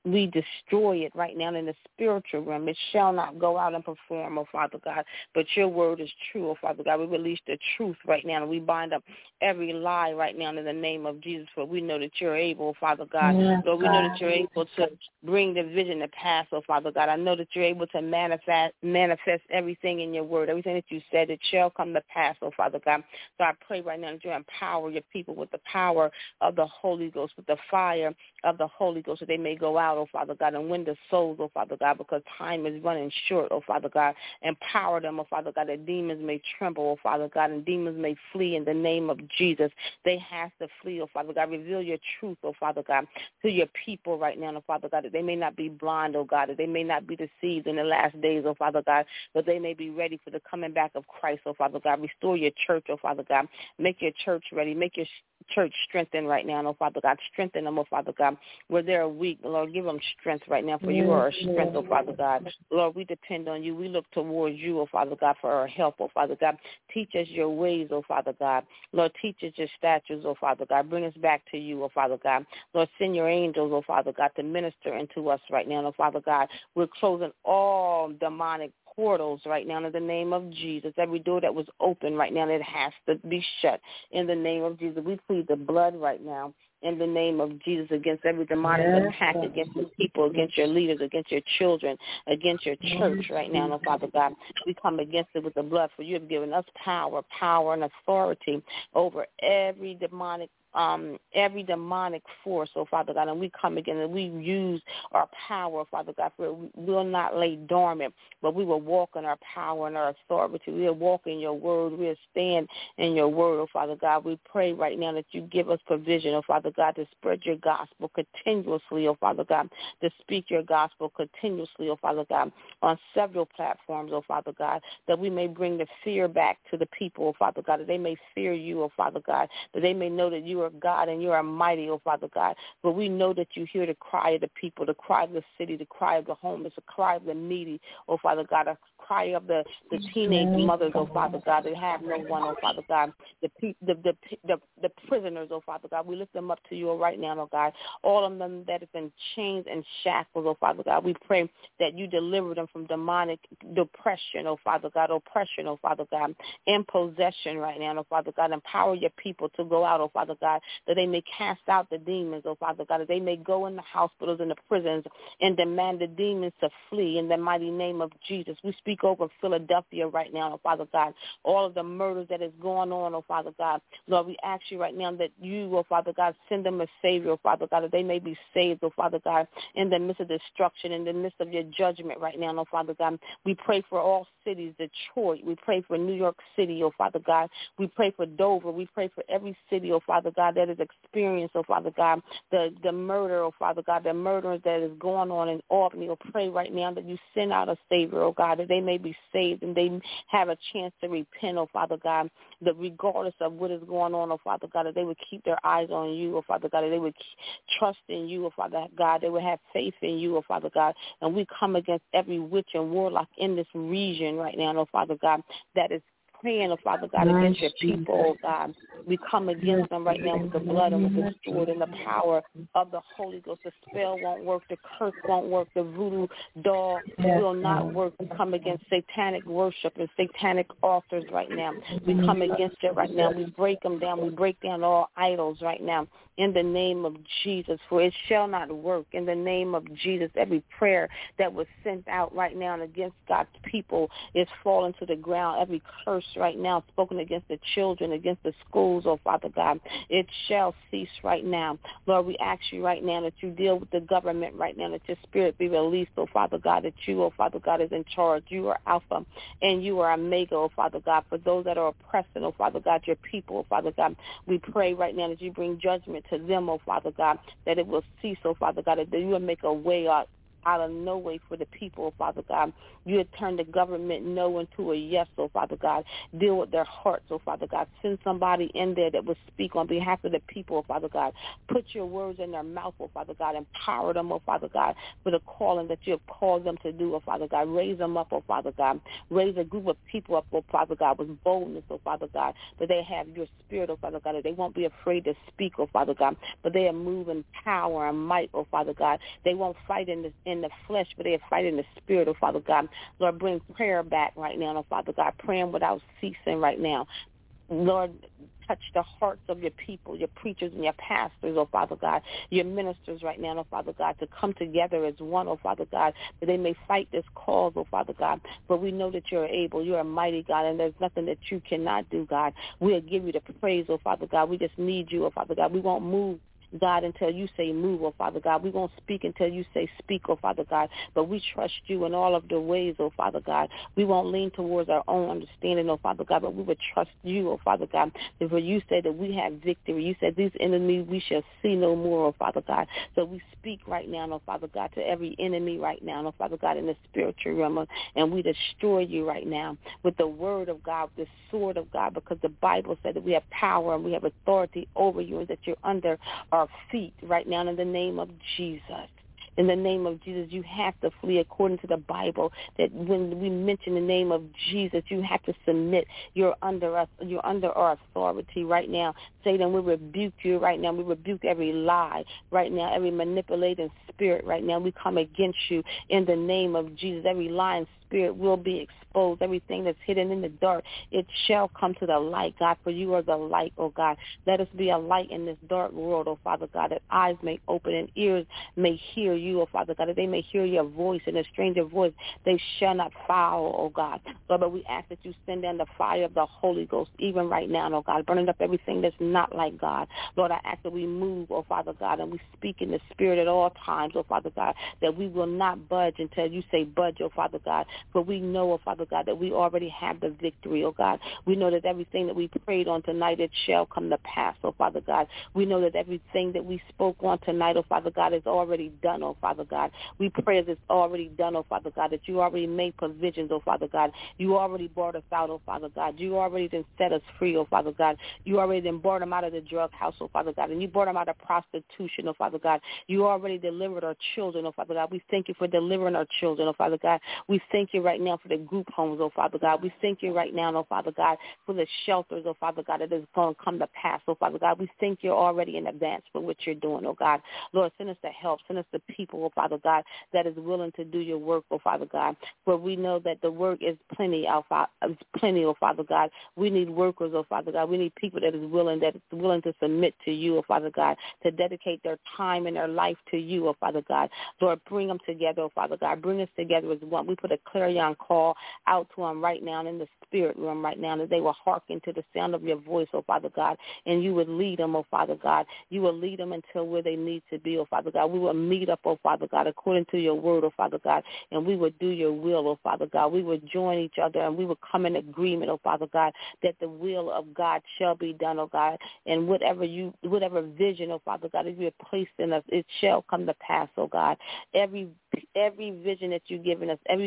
[SPEAKER 1] destroy it right now in the spiritual realm. It shall not go out and perform, oh, Father God, but your word is true, oh, Father God. We release the truth right now, and we bind up every lie right now in the name of Jesus, for we know that you're able, Father God. Lord, we know that you're able to bring the vision to pass, oh, Father God. I know that you're able to manifest everything in your word, everything that you said, it shall come to pass, oh, Father God. So I pray right now that you empower your people with the power of the Holy Ghost, with the fire of the Holy Ghost, so they may go out, oh, Father God, and win the souls, oh, Father God, because time is running short, oh, Father God. Empower them, oh, Father God, that demons may tremble, oh, Father God, and demons may flee in the name of Jesus. They have to flee, oh, Father God. Reveal your truth, oh, Father God, to your people right now, oh, Father God, that they may not be blind, oh, God, that they may not be deceived in the last days, oh, Father God, but they may be ready for the coming back of Christ, oh, Father God. Restore your church, oh, Father God. Make your church ready. Make your church strengthen right now, oh, Father God. Strengthen them, oh, Father God. Where they're weak, Lord, give them strength right now, for you are our strength, oh, Father God. Lord, we depend on you. We look towards you, oh, Father God, for our help, oh, Father God. Teach us your ways, oh, Father God. Lord, teach us your statutes, oh, Father God. Bring us back to you, oh, Father God. Lord, send your angels, oh, Father God, to minister into us right now, oh, Father God. We're closing all demonic portals right now in the name of Jesus. Every door that was open right now, it has to be shut in the name of Jesus. We plead the blood right now in the name of Jesus against every demonic attack against your people, against your leaders, against your children, against your church right now, oh, Father God. We come against it with the blood, for you have given us power and authority over every demonic force, oh, Father God, and we come again and we use our power, Father God, for we will not lay dormant, but we will walk in our power and our authority. We will walk in your word. We will stand in your word, oh, Father God. We pray right now that you give us provision, oh, Father God, to spread your gospel continuously, oh, Father God, to speak your gospel continuously, oh, Father God, on several platforms, oh, Father God, that we may bring the fear back to the people, oh, Father God, that they may fear you, oh, Father God, that they may know that you are God and you are mighty, oh, Father God. But we know that you hear the cry of the people, the cry of the city, the cry of the homeless, the cry of the needy, oh, Father God, the cry of the teenage mothers, oh, Father God, that have no one, oh, Father God, the prisoners, oh, Father God. We lift them up to you right now, oh, God. All of them that is in chains and shackles, oh, Father God. We pray that you deliver them from demonic depression, oh, Father God, oppression, oh, Father God, in possession right now, oh, Father God. Empower your people to go out, oh, Father God, that they may cast out the demons, oh, Father God, that they may go in the hospitals and the prisons and demand the demons to flee in the mighty name of Jesus. We speak over Philadelphia right now, oh, Father God, all of the murders that is going on, oh, Father God. Lord, we ask you right now that you, oh, Father God, send them a Savior, oh, Father God, that they may be saved, oh, Father God, in the midst of destruction, in the midst of your judgment right now, oh, Father God. We pray for all cities, Detroit. We pray for New York City, oh, Father God. We pray for Dover. We pray for every city, oh, Father God, that is experienced, oh, Father God, the murder, oh, Father God, the murder that is going on in Albany. Oh, pray right now that you send out a Savior, oh, God, that they may be saved and they have a chance to repent, oh Father God, that regardless of what is going on, oh Father God, that they would keep their eyes on you, oh Father God, that they would trust in you, oh Father God, they would have faith in you, oh Father God, and we come against every witch and warlock in this region right now, oh Father God, that is praying, oh Father God, against your people, oh God. We come against them right now with the blood and with the sword and the power of the Holy Ghost. The spell won't work. The curse won't work. The voodoo doll will not work. We come against satanic worship and satanic altars right now. We come against it right now. We break them down. We break down all idols right now in the name of Jesus, for it shall not work. In the name of Jesus, every prayer that was sent out right now and against God's people is falling to the ground. Every curse right now spoken against the children, against the schools, oh Father God, it shall cease right now. Lord, we ask you right now that you deal with the government right now, that your spirit be released, oh Father God, that you, oh Father God, is in charge. You are Alpha and you are Omega, oh Father God. For those that are oppressing, oh Father God, your people, oh Father God, we pray right now that you bring judgment to them, oh Father God, that it will cease, oh Father God, that you will make a way out of no way for the people, oh Father God. You had turned the government no into a yes, oh Father God. Deal with their hearts, oh Father God. Send somebody in there that will speak on behalf of the people, oh Father God. Put your words in their mouth, oh Father God. Empower them, oh Father God, for the calling that you have called them to do, oh Father God. Raise them up, oh Father God. Raise a group of people up, oh Father God, with boldness, oh Father God, that they have your spirit, oh Father God, that they won't be afraid to speak, oh Father God, but they are moving power and might, oh Father God. They won't fight in the flesh, but they are fighting the spirit, oh Father God. Lord, bring prayer back right now, oh Father God, praying without ceasing right now. Lord, touch the hearts of your people, your preachers and your pastors, oh Father God, your ministers right now, oh Father God, to come together as one, oh Father God, that they may fight this cause, oh Father God. But we know that you're able, you're a mighty God, and there's nothing that you cannot do, God. We'll give you the praise, oh Father God. We just need you, oh Father God. We won't move, God, until you say move, oh Father God. We won't speak until you say speak, oh Father God. But we trust you in all of the ways, oh Father God. We won't lean towards our own understanding, oh Father God, but we would trust you, oh Father God. For you said that we have victory. You said these enemies we shall see no more, oh Father God. So we speak right now, oh Father God, to every enemy right now, oh Father God, in the spiritual realm, and we destroy you right now with the word of God, the sword of God, because the Bible said that we have power and we have authority over you and that you're under our feet right now in the name of Jesus. In the name of Jesus, you have to flee according to the Bible, that when we mention the name of Jesus, you have to submit. You're under us. You're under our authority right now. Satan, we rebuke you right now. We rebuke every lie right now, every manipulating spirit right now. We come against you in the name of Jesus. Every lying spirit will be exposed. Everything that's hidden in the dark, it shall come to the light, God, for you are the light, oh God. Let us be a light in this dark world, oh Father God, that eyes may open and ears may hear you, oh Father God, that they may hear your voice, and a stranger voice they shall not follow, oh God. Lord, but we ask that you send down the fire of the Holy Ghost even right now, oh God, burning up everything that's not like God. Lord, I ask that we move, oh Father God, and we speak in the spirit at all times, oh Father God, that we will not budge until you say budge, oh Father God. For we know, oh Father God, that we already have the victory, oh God. We know that everything that we prayed on tonight, it shall come to pass, oh Father God. We know that everything that we spoke on tonight, oh Father God, is already done, oh Father God. We pray that it's already done, oh Father God, that you already made provisions, oh Father God. You already brought us out, oh Father God. You already done set us free, oh Father God. You already done brought them out of the drug house, oh Father God. And you brought them out of prostitution, oh Father God. You already delivered our children, oh Father God. We thank you for delivering our children, oh Father God. We thank you right now for the group homes, oh Father God. We thank you right now, oh Father God, for the shelters, oh Father God, that is going to come to pass, oh Father God. We thank you already in advance for what you're doing, oh God. Lord, send us the help. Send us the people, oh Father God, that is willing to do your work, oh Father God. For we know that the work is plenty, oh Father God. We need workers, oh Father God. We need people that is willing to submit to you, oh Father God, to dedicate their time and their life to you, oh Father God. Lord, bring them together, oh Father God. Bring us together as one. We put a clarion call out to them right now in the spirit room right now, that they will hearken to the sound of your voice, oh Father God, and you would lead them, oh Father God. You will lead them until where they need to be, oh Father God. We will meet up, oh Father God, according to your word, oh Father God, and we would do your will, oh Father God. We would join each other and we would come in agreement, oh Father God, that the will of God shall be done, oh God, and whatever vision, oh Father God, that you have placed in us, it shall come to pass, oh God. Every vision that you've given us, every word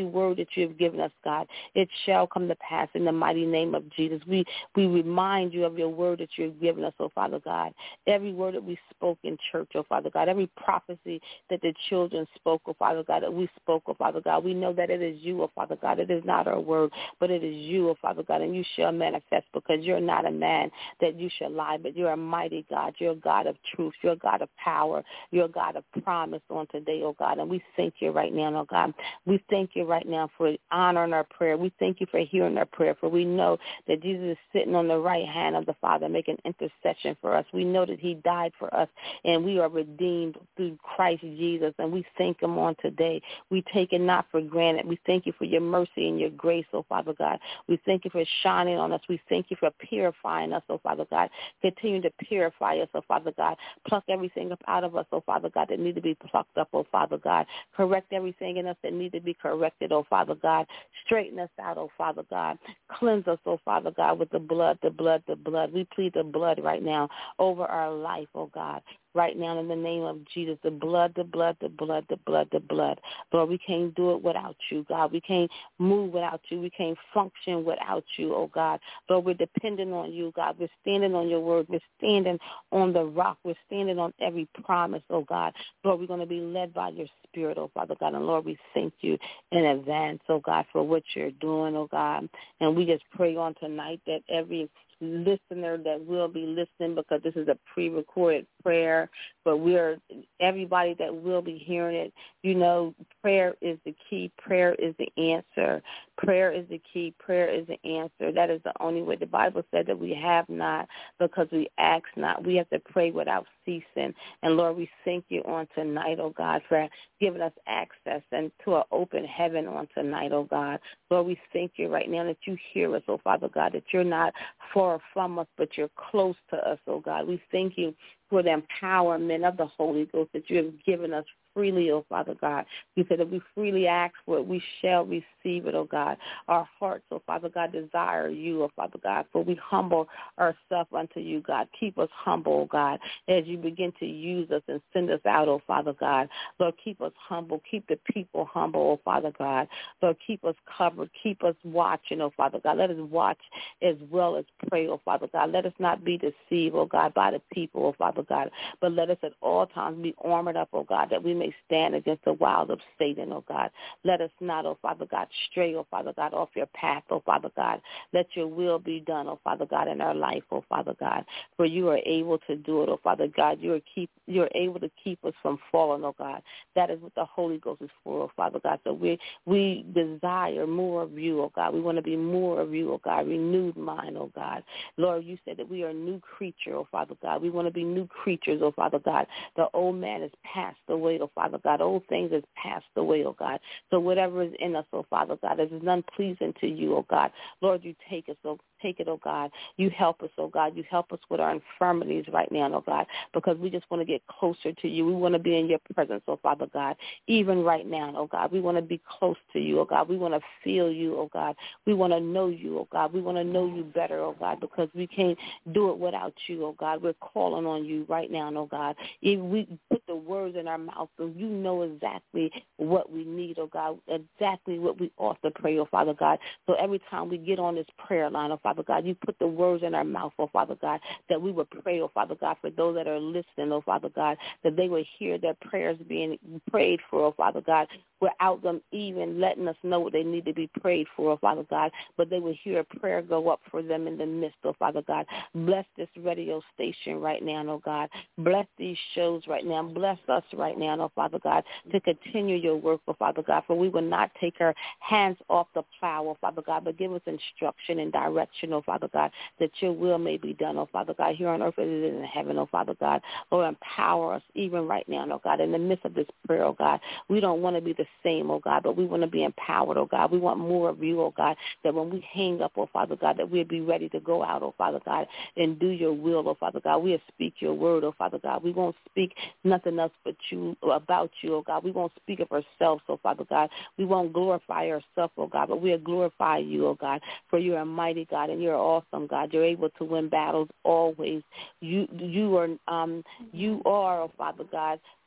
[SPEAKER 1] that you have given us, God, it shall come to pass in the mighty name of Jesus. We remind you of your word that you have given us, oh Father God. Every word that we spoke in church, oh Father God, every prophecy that the children spoke, oh Father God, that we spoke, oh Father God, we know that it is you, oh Father God. It is not our word, but it is you, oh Father God, and you shall manifest, because you're not a man that you shall lie, but you're a mighty God. You're a God of truth. You're a God of power. You're a God of promise on today, oh God, and we thank you right now, oh God. We thank you right now for honoring our prayer. We thank you for hearing our prayer, for we know that Jesus is sitting on the right hand of the Father making intercession for us. We know that he died for us, and we are redeemed through Christ Jesus, and we thank him on today. We take it not for granted. We thank you for your mercy and your grace, oh Father God. We thank you for shining on us. We thank you for purifying us, oh Father God. Continue to purify us, oh Father God. Pluck everything up out of us, oh Father God, that need to be plucked up, oh Father God. Correct everything in us that need to be corrected, oh Father God. Straighten us out, oh Father God. Cleanse us, oh Father God, with the blood, the blood, the blood. We plead the blood right now over our life, oh God. Right now, in the name of Jesus, the blood, the blood, the blood, the blood, the blood. Lord, we can't do it without you, God. We can't move without you. We can't function without you, oh God. Lord, we're dependent on you, God. We're standing on your word. We're standing on the rock. We're standing on every promise, oh God. Lord, we're going to be led by your spirit, oh Father God. And Lord, we thank you in advance, oh God, for what you're doing, oh God. And we just pray on tonight that every listener that will be listening, because this is a pre-recorded prayer, but everybody that will be hearing it, you know, prayer is the key. Prayer is the answer. Prayer is the key. Prayer is the answer. That is the only way. The Bible said that we have not because we ask not. We have to pray without ceasing. And Lord, we thank you on tonight, oh God, for giving us access and to an open heaven on tonight, oh God. Lord, we thank you right now that you hear us, oh Father God, that you're not far from us, but you're close to us, oh God. We thank you for the empowerment of the Holy Ghost that you have given us freely, oh Father God. You said if we freely ask for it, we shall receive it, oh God. Our hearts, oh Father God, desire you, oh Father God, for we humble ourselves unto you, God. Keep us humble, oh God, as you begin to use us and send us out, oh Father God. Lord, keep us humble. Keep the people humble, oh Father God. Lord, keep us covered. Keep us watching, oh Father God. Let us watch as well as pray, oh Father God. Let us not be deceived, oh God, by the people, oh Father God, but let us at all times be armored up, oh God, that we may stand against the wiles of Satan, oh God. Let us not, oh Father God, stray, oh Father God, off your path, oh Father God. Let your will be done, oh Father God, in our life, oh Father God. For you are able to do it, oh Father God. You're able to keep us from falling, oh God. That is what the Holy Ghost is for, oh Father God. So we desire more of you, oh God. We want to be more of you, oh God. Renewed mind, oh God. Lord, you said that we are a new creature, oh Father God. We want to be new creatures, oh Father God. The old man is passed away, oh Father God. Old things is passed away, oh God. So whatever is in us, oh Father God, is none pleasing to you, oh God. Lord, you take it, oh God. You help us, oh God. You help us with our infirmities right now, oh God, because we just want to get closer to you. We want to be in your presence, oh Father God, even right now, oh God. We want to be close to you, oh God. We want to feel you, oh God. We want to know you, oh God. We want to know you better, oh God, because we can't do it without you, oh God. We're calling on you right now, oh God. If we put the words in our mouth, so you know exactly what we need, oh God, exactly what we ought to pray, oh Father God. So every time we get on this prayer line, oh Father God, you put the words in our mouth, oh Father God, that we would pray, oh Father God, for those that are listening, oh Father God, that they would hear their prayers being prayed for, oh Father God, without them even letting us know what they need to be prayed for, oh Father God, but they would hear a prayer go up for them in the midst, oh Father God. Bless this radio station right now, oh God. Bless these shows right now. Bless us right now, oh Father God, to continue your work, oh Father God, for we will not take our hands off the plow, oh Father God, but give us instruction and direction, oh Father God, that your will may be done, oh Father God, here on earth as it is in heaven, oh Father God. Lord, empower us even right now, oh God, in the midst of this prayer, oh God. We don't want to be the same, oh God, but we want to be empowered, oh God. We want more of you, oh God, that when we hang up, oh Father God, that we'll be ready to go out, oh Father God, and do your will, oh Father God. We'll speak your word, oh Father God. We won't speak nothing else but you, about you, oh God. We won't speak of ourselves, oh Father God. We won't glorify ourselves, oh God, but we'll glorify you, oh God, for you're a mighty God and you're awesome, God. You're able to win battles always. You are, oh Father God,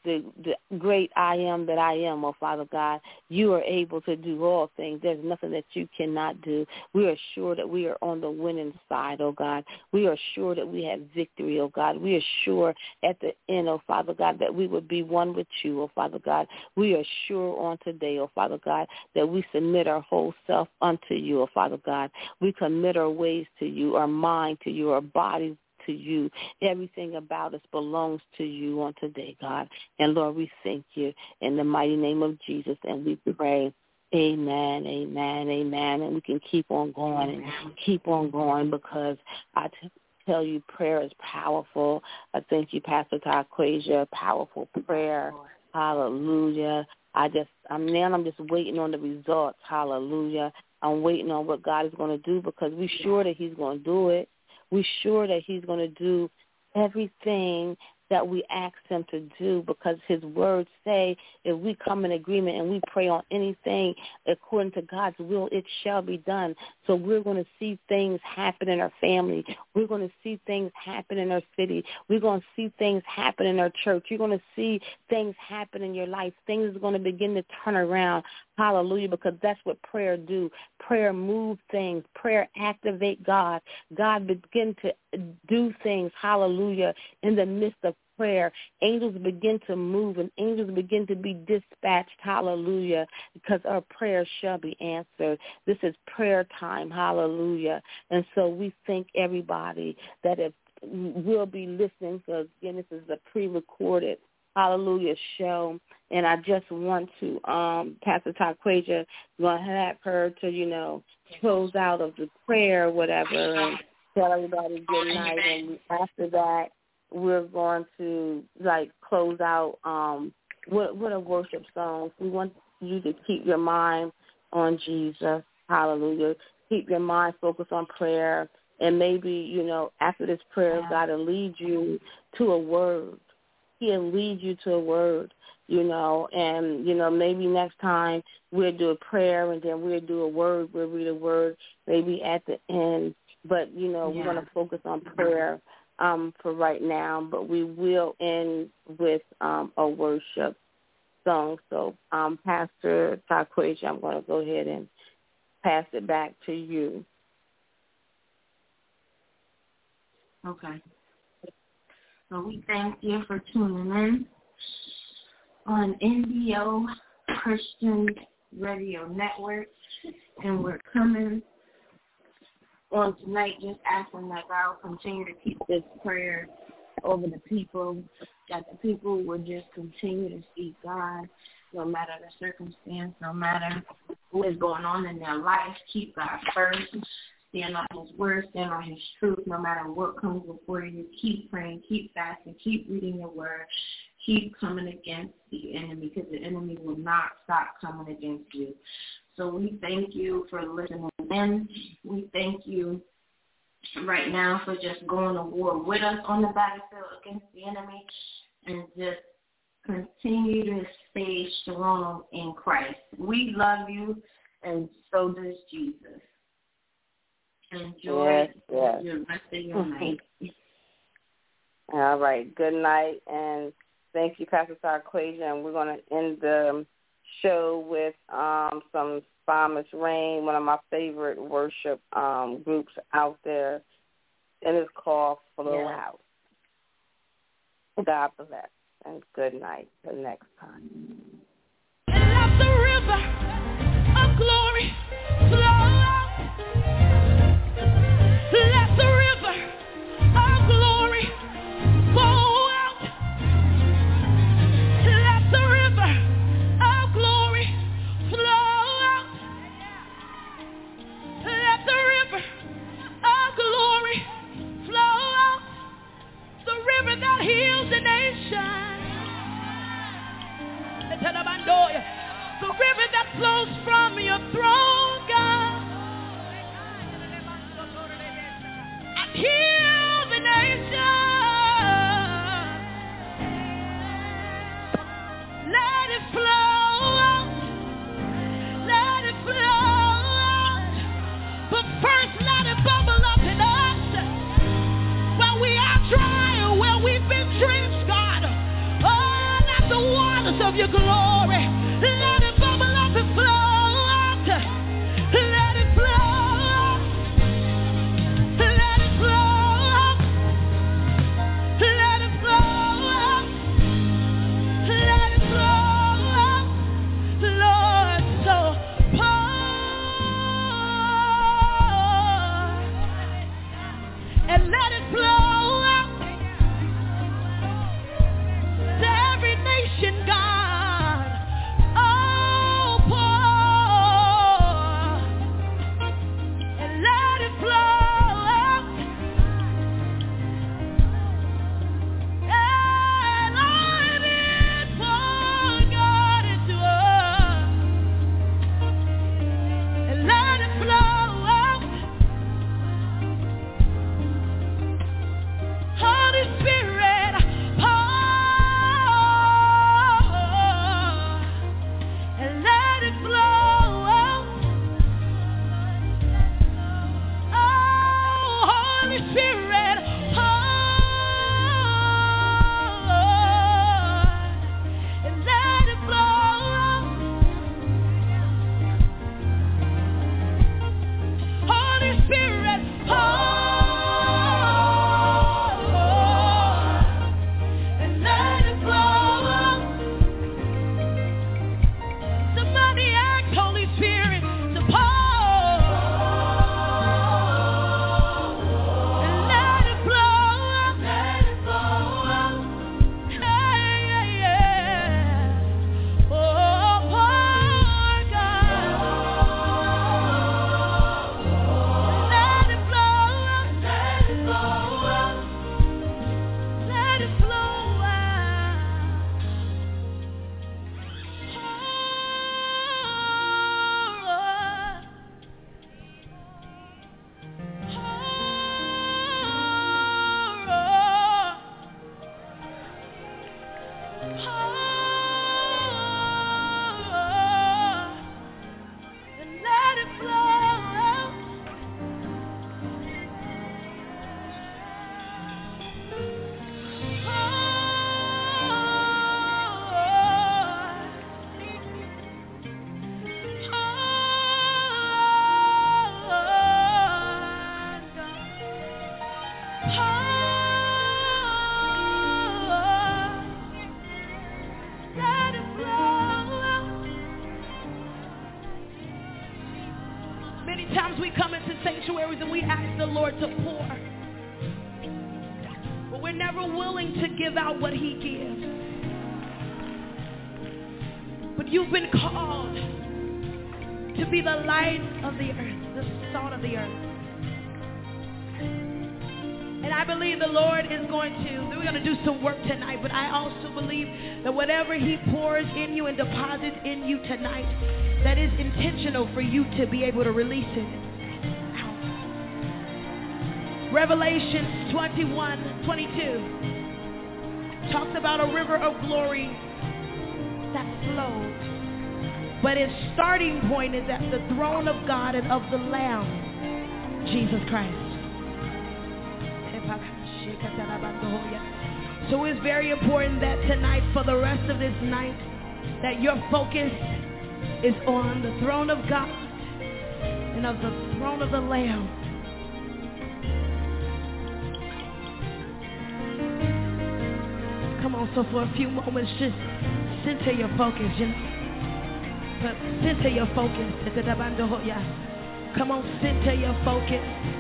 [SPEAKER 1] the great I am that I am, oh Father God. You are able to do all things. There's nothing that you cannot do. We are sure that we are on the winning side, oh God. We are sure that we have victory, oh God. We are sure at the end, oh Father God, that we would be one with you, oh Father God. We are sure on today, oh Father God, that we submit our whole self unto you, oh Father God. We commit our ways to you, our mind to you, our bodies to you. Everything about us belongs to you on today, God. And Lord, we thank you in the mighty name of Jesus, and we pray, amen, amen, amen. And we can keep on going and keep on going, because I tell you, prayer is powerful. I thank you, Pastor Taquasia, powerful prayer. Hallelujah. I'm just waiting on the results. Hallelujah. I'm waiting on what God is going to do, because we're sure that he's going to do it. We're sure that he's going to do everything that we ask him to do, because his words say if we come in agreement and we pray on anything according to God's will, it shall be done. So we're going to see things happen in our family. We're going to see things happen in our city. We're going to see things happen in our church. You're going to see things happen in your life. Things are going to begin to turn around. Hallelujah, because that's what prayer do. Prayer move things. Prayer activate God. God begin to do things, hallelujah, in the midst of prayer. Angels begin to move and angels begin to be dispatched, hallelujah, because our prayers shall be answered. This is prayer time, hallelujah. And so we thank everybody that will be listening, because, again, this is a pre-recorded, hallelujah, show. And I just want to, Pastor Taquasia, going to have her to, close out of the prayer or whatever, and tell everybody good night. And after that, we're going to, close out with a worship song. We want you to keep your mind on Jesus. Hallelujah. Keep your mind focused on prayer. And maybe, after this prayer, God will lead you to a word. He'll lead you to a word, and, maybe next time we'll do a prayer and then we'll do a word. We'll read a word maybe at the end. But, we're going to focus on prayer for right now. But we will end with a worship song. So, Pastor Taquasia, I'm going to go ahead and pass it back to you.
[SPEAKER 2] Okay. So we thank you for tuning in on NDO Christian Radio Network. And we're coming on tonight just asking that God will continue to keep this prayer over the people, that the people would just continue to seek God no matter the circumstance, no matter what is going on in their life. Keep God first. Stand on his word, stand on his truth, no matter what comes before you. Keep praying, keep fasting, keep reading your word, keep coming against the enemy, because the enemy will not stop coming against you. So we thank you for listening in. We thank you right now for just going to war with us on the battlefield against the enemy, and just continue to stay strong in Christ. We love you, and so does Jesus. Enjoy the rest of your night.
[SPEAKER 1] All right. Good night, and thank you, Pastor Taquasia. And we're going to end the show with some Psalmist Rain, one of my favorite worship groups out there, and it's called Flow Out. God bless, and good night till next time.
[SPEAKER 3] Let the river of glory flow out. Let the river of glory flow out. Let the river of glory flow out. Let the river of glory flow out. The river that heals the nation. The river that flows from your throne, God. Heal the nation. Let it flow out. Let it flow out. But first let it bubble up in us. Where we are dry, where we've been drenched, God. Oh, let the sanctuaries and we ask the Lord to pour. But we're never willing to give out what he gives. But you've been called to be the light of the earth, the salt of the earth. And I believe the Lord is we're going to do some work tonight, but I also believe that whatever he pours in you and deposits in you tonight, that is intentional for you to be able to release it out. Revelation 21:22 talks about a river of glory that flows. But its starting point is at the throne of God and of the Lamb, Jesus Christ. So it's very important that tonight, for the rest of this night, that your focus is on the throne of God and of the throne of the Lamb. Come on, so for a few moments, just center your focus, But center your focus. Come on, center your focus.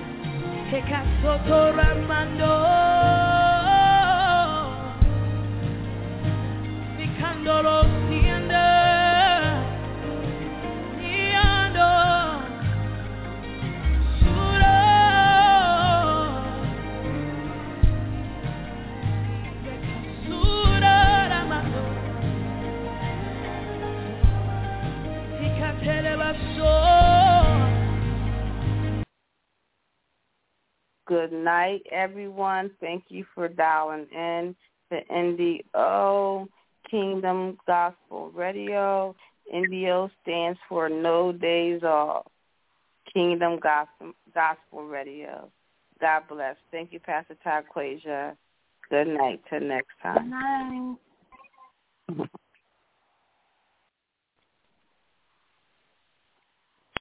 [SPEAKER 1] Good night, everyone. Thank you for dialing in to NDO, Kingdom Gospel Radio. NDO stands for No Days Off. Kingdom Gospel Radio. God bless. Thank you, Pastor Taquasia. Good night. Till next time.
[SPEAKER 2] Good night.